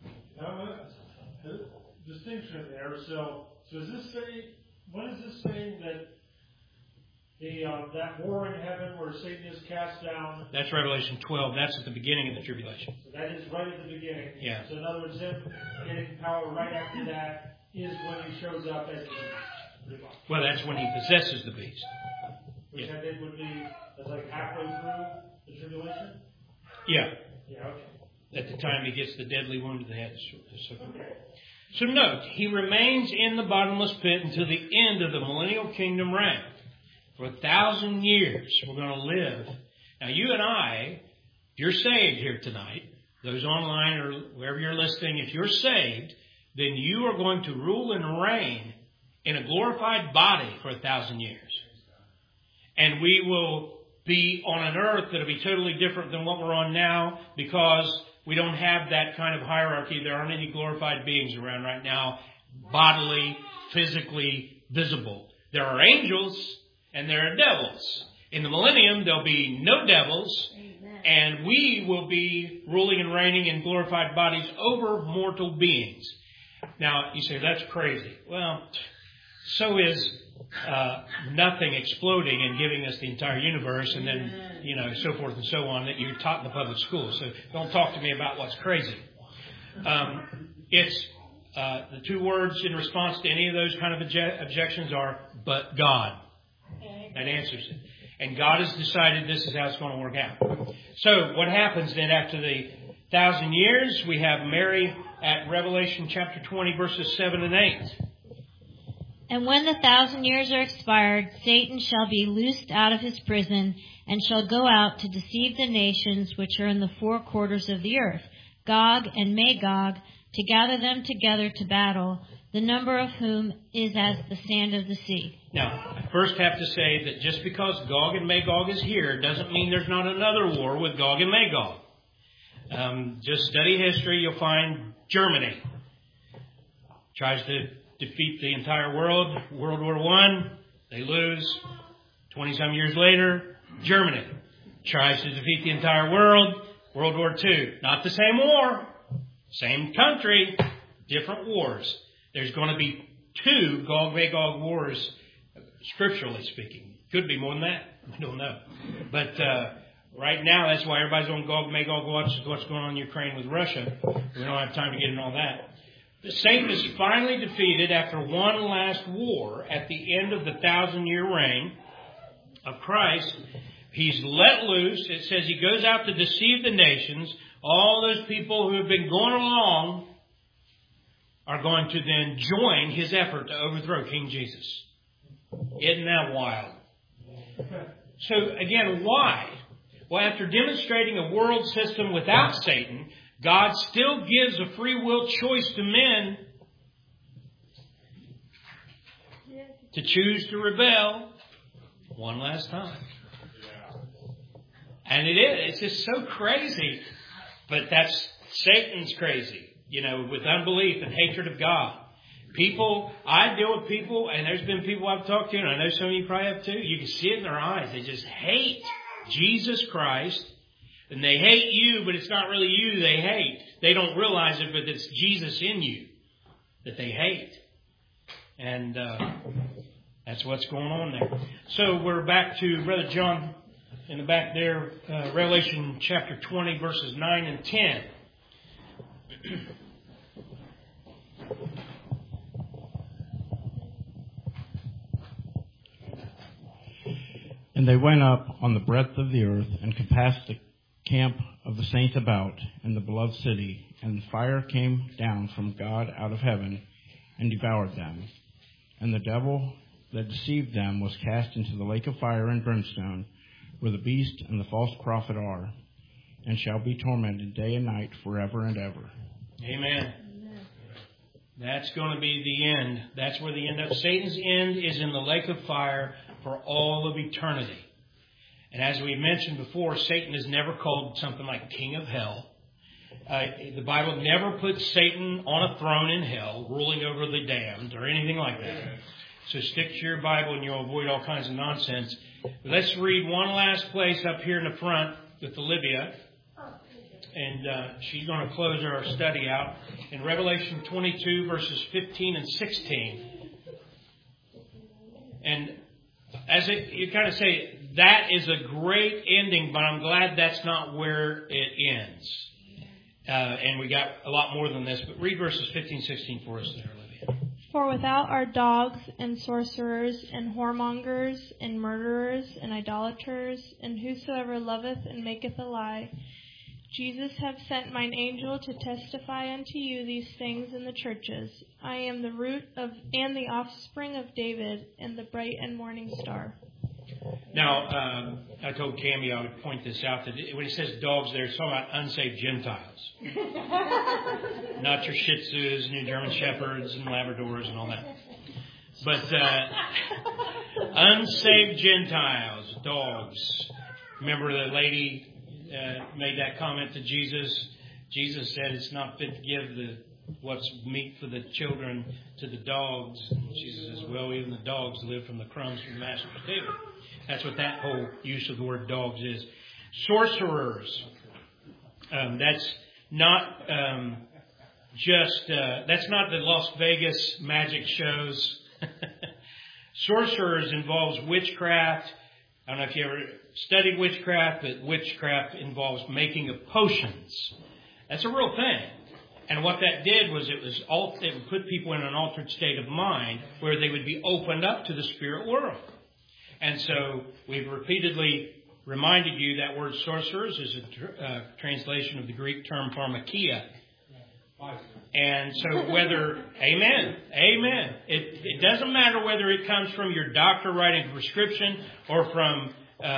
Distinction there. So does this say? What is this saying that that war in heaven where Satan is cast down? That's Revelation 12. That's at the beginning of the tribulation. So that is right at the beginning. Yeah. So in other words, him getting power right after that is when he shows up as the beast. Well, that's when he possesses the beast. Which I think would be like halfway through the tribulation. Yeah. Yeah. Okay. At the time he gets the deadly wound to the head. So note, he remains in the bottomless pit until the end of the millennial kingdom reign. For 1,000 years we're going to live. Now you and I, if you're saved here tonight, those online or wherever you're listening, if you're saved, then you are going to rule and reign in a glorified body for 1,000 years. And we will be on an earth that will be totally different than what we're on now because we don't have that kind of hierarchy. There aren't any glorified beings around right now, bodily, physically visible. There are angels and there are devils. In the millennium, there'll be no devils. Amen. And we will be ruling and reigning in glorified bodies over mortal beings. Now, you say, that's crazy. Well, so is nothing exploding and giving us the entire universe and then, so forth and so on that you're taught in the public school. So don't talk to me about what's crazy. It's the two words in response to any of those kind of objections are, but God. That answers it. And God has decided this is how it's going to work out. So what happens then after the 1,000 years? We have Mary at Revelation chapter 20, verses 7 and 8. And when the 1,000 years are expired, Satan shall be loosed out of his prison, and shall go out to deceive the nations which are in the four quarters of the earth, Gog and Magog, to gather them together to battle, the number of whom is as the sand of the sea. Now, I first have to say that just because Gog and Magog is here doesn't mean there's not another war with Gog and Magog. Just study history, you'll find Germany tries to defeat the entire world. World War I, they lose. 20-some years later, Germany tries to defeat the entire world. World War II, not the same war, same country, different wars. There's going to be two Gog-Magog wars, scripturally speaking. Could be more than that. I don't know. But right now, that's why everybody's on Gog-Magog watch what's going on in Ukraine with Russia. We don't have time to get into all that. Satan is finally defeated after one last war at the end of the 1,000-year reign of Christ. He's let loose. It says he goes out to deceive the nations. All those people who have been going along are going to then join his effort to overthrow King Jesus. Isn't that wild? So again, why? Well, after demonstrating a world system without Satan, God still gives a free will choice to men to choose to rebel one last time. And it's just so crazy. But that's Satan's crazy, with unbelief and hatred of God. People, I deal with people, and there's been people I've talked to, and I know some of you probably have too. You can see it in their eyes. They just hate Jesus Christ. And they hate you, but it's not really you they hate. They don't realize it, but it's Jesus in you that they hate. And That's what's going on there. So we're back to Brother John in the back there, Revelation chapter 20, verses 9 and 10. And they went up on the breadth of the earth and compassed the camp of the saints about and the beloved city. And the fire came down from God out of heaven and devoured them. And the devil that deceived them was cast into the lake of fire and brimstone, where the beast and the false prophet are, and shall be tormented day and night forever and ever. Amen. That's going to be the end. That's where the end of Satan's end is, in the lake of fire for all of eternity. And as we mentioned before, Satan is never called something like king of hell. The Bible never puts Satan on a throne in hell, ruling over the damned or anything like that. So stick to your Bible and you'll avoid all kinds of nonsense. But let's read one last place up here in the front with Olivia. And she's going to close our study out in Revelation 22, verses 15 and 16. And as you kind of say, that is a great ending, but I'm glad that's not where it ends. And we got a lot more than this, but read verses 15 and 16 for us there, Olivia. For without are dogs and sorcerers and whoremongers and murderers and idolaters and whosoever loveth and maketh a lie. Jesus hath sent mine angel to testify unto you these things in the churches. I am the root of and the offspring of David and the bright and morning star. Now, I told Cammie I would point this out, that when he says dogs there, it's talking about unsaved Gentiles. Not your Shih Tzus and your German Shepherds and Labradors and all that. But unsaved Gentiles, dogs. Remember the lady made that comment to Jesus. Jesus said it's not fit to give what's meat for the children to the dogs. And Jesus says, well, even the dogs live from the crumbs from the master's table. That's what that whole use of the word dogs is. Sorcerers. That's not that's not the Las Vegas magic shows. Sorcerers involves witchcraft. I don't know if you ever studied witchcraft, but witchcraft involves making of potions. That's a real thing. And what that did was it would put people in an altered state of mind where they would be opened up to the spirit world. And so we've repeatedly reminded you that word sorcerers is a translation of the Greek term pharmakia. And so whether, amen, it doesn't matter whether it comes from your doctor writing a prescription or from,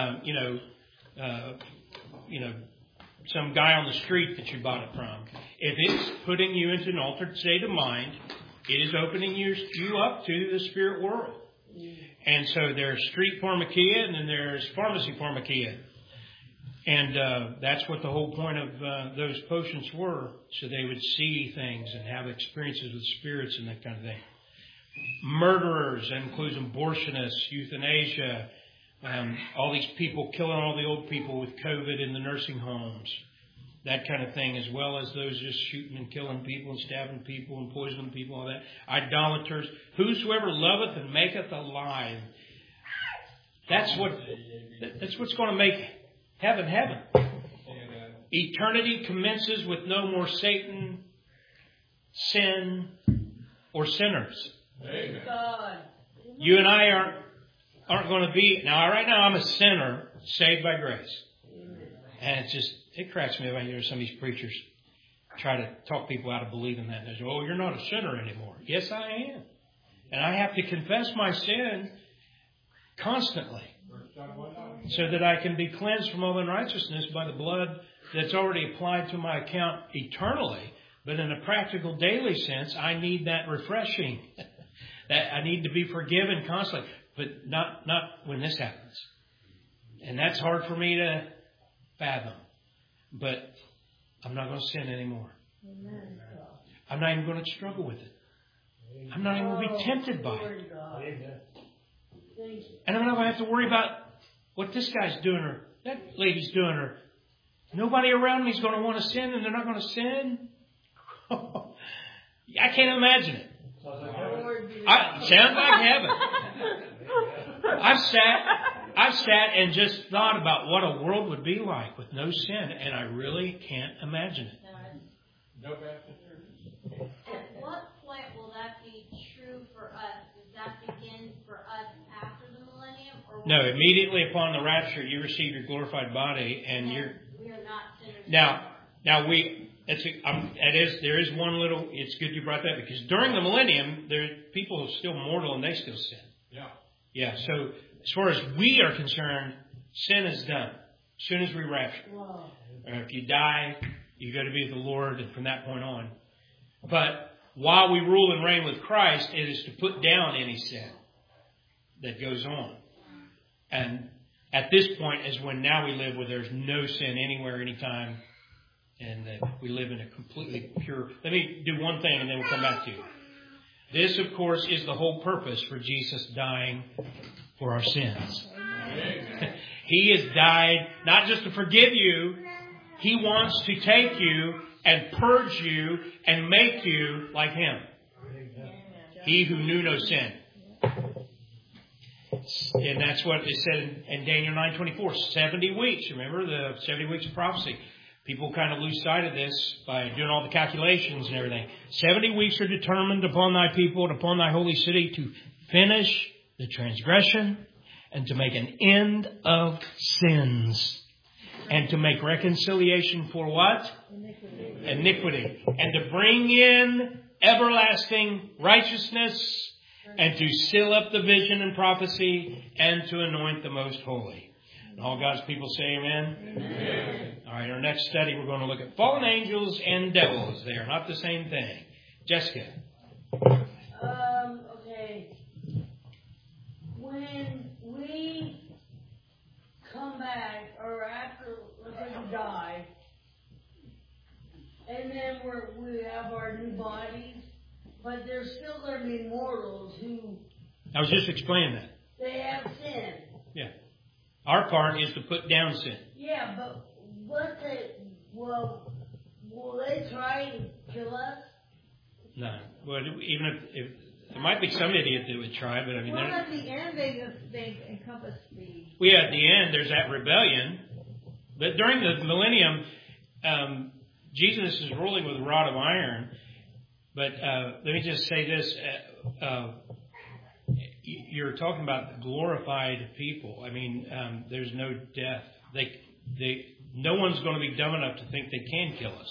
some guy on the street that you bought it from. If it's putting you into an altered state of mind, it is opening you up to the spirit world. And so there's street pharmakia and then there's pharmacy pharmakia. And that's what the whole point of those potions were, so they would see things and have experiences with spirits and that kind of thing. Murderers, that includes abortionists, euthanasia, all these people killing all the old people with COVID in the nursing homes, that kind of thing, as well as those just shooting and killing people and stabbing people and poisoning people, all that. Idolaters, whosoever loveth and maketh a lie. That's what's going to make heaven. Eternity commences with no more Satan, sin, or sinners. Amen. You and I aren't going to be. Now, right now, I'm a sinner saved by grace. And it cracks me up. I hear some of these preachers try to talk people out of believing that. They say, oh, you're not a sinner anymore. Yes, I am. And I have to confess my sin constantly so that I can be cleansed from all unrighteousness by the blood that's already applied to my account eternally. But in a practical daily sense, I need that refreshing. That I need to be forgiven constantly. But not when this happens. And that's hard for me to fathom. But I'm not going to sin anymore. Amen. I'm not even going to struggle with it. I'm not even going to be tempted by it. And I'm not going to have to worry about what this guy's doing or that lady's doing, or nobody around me is going to want to sin and they're not going to sin. I can't imagine it. Sounds like heaven. I've sat and just thought about what a world would be like with no sin, and I really can't imagine it. No Baptist churches. At what point will that be true for us? Does that begin for us after the millennium? Or No, immediately upon the rapture, you receive your glorified body, and you're. We are not sinners. Now there is one little. It's good you brought that because during the millennium, people are still mortal and they still sin. Yeah. Yeah. So as far as we are concerned, sin is done as soon as we rapture. Wow. If you die, you go to be with the Lord, and from that point on. But while we rule and reign with Christ, it is to put down any sin that goes on. And at this point is when now we live where there's no sin anywhere, anytime, and that we live in a completely pure. Let me do one thing and then we'll come back to you. This, of course, is the whole purpose for Jesus dying for our sins. He has died not just to forgive you. He wants to take you and purge you and make you like Him. He who knew no sin. And that's what it said in Daniel 9:24. 70 weeks. Remember the 70 weeks of prophecy. People kind of lose sight of this by doing all the calculations and everything. 70 weeks are determined upon thy people and upon thy holy city to finish the transgression and to make an end of sins. And to make reconciliation for what? Iniquity. And to bring in everlasting righteousness. And to seal up the vision and prophecy. And to anoint the most holy. And all God's people say amen? Amen. All right, our next study we're going to look at fallen angels and devils. They are not the same thing. Jessica. Okay. When we come back, or after we die, and then we have our new bodies, but there's still going to be mortals who... I was just explaining that. They have sin. Yeah. Our part is to put down sin. Yeah, but will they try to kill us? No. Well, even if there might be some idiot that would try, but I mean... Well, at the end, they encompass the... Well, yeah, at the end, there's that rebellion. But during the millennium, Jesus is ruling with a rod of iron. But let me just say this. You're talking about glorified people. I mean, there's no death. No one's going to be dumb enough to think they can kill us.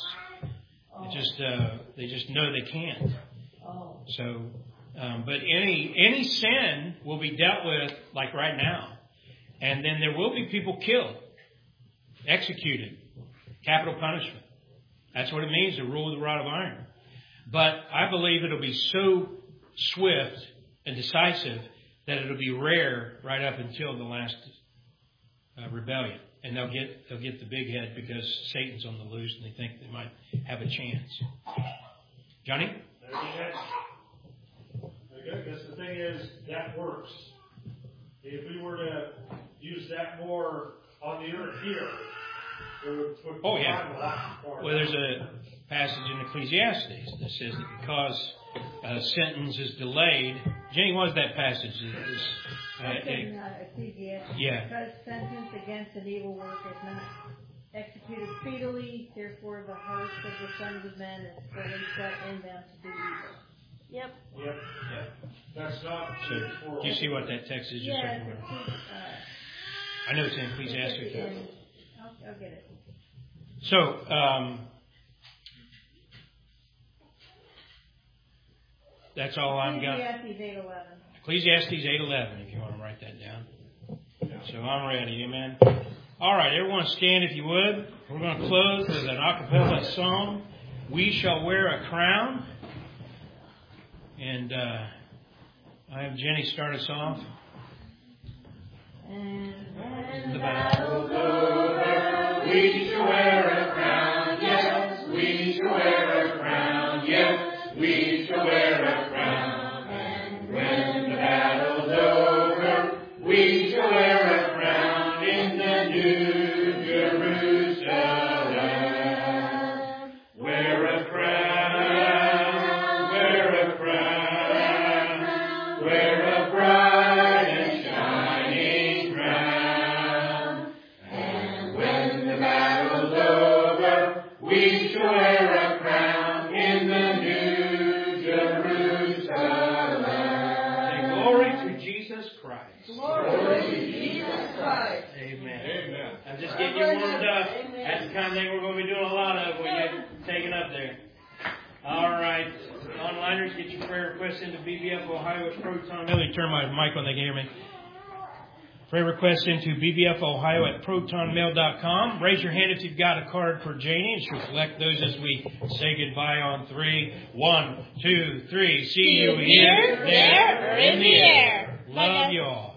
They just know they can't. So, but any sin will be dealt with like right now. And then there will be people killed, executed, capital punishment. That's what it means to rule with a rod of iron. But I believe it'll be so swift and decisive that it'll be rare right up until the last rebellion. And they'll get the big head because Satan's on the loose and they think they might have a chance. Johnny? Because the thing is, that works. If we were to use that more on the earth here, it would oh, yeah. Well, there's a passage in Ecclesiastes that says that because a sentence is delayed. Jenny, what is that passage? Ecclesiastes. Yeah. Because sentence against an evil work is not executed speedily, therefore the hearts of the sons of men is fully set in them to do evil. Yep. That's not. So, do you see what that text is? Just Yeah. I know it's in Ecclesiastes. I'll get it. So, that's all I'm got. Ecclesiastes 8:11. Ecclesiastes 8:11, if you want to write that down. So I'm ready, amen. All right, everyone stand if you would. We're going to close with an a cappella song. We shall wear a crown. And I have Jenny start us off. And when the battle's over, we shall wear a crown. Yes, we shall wear a crown. Yes, we shall wear a crown. And when the battle's over, we shall wear a crown in the New Jerusalem. Wear a crown, wear a crown, wear a bright and shall wear a crown in the New Jerusalem. Say glory to Jesus Christ. Glory to Jesus Christ. Amen. Amen. I'm just getting you warmed up. That's the kind of thing we're going to be doing a lot of when you get taken up there. All right. Onliners, get your prayer requests into BBF Ohio at Proton. Let me turn my mic on, they can hear me. Prayer requests into bbfohio at protonmail.com. Raise your hand if you've got a card for Janie, and she'll collect those as we say goodbye on 3. 1, 2, 3. See you here, there, or in the air. Love you all.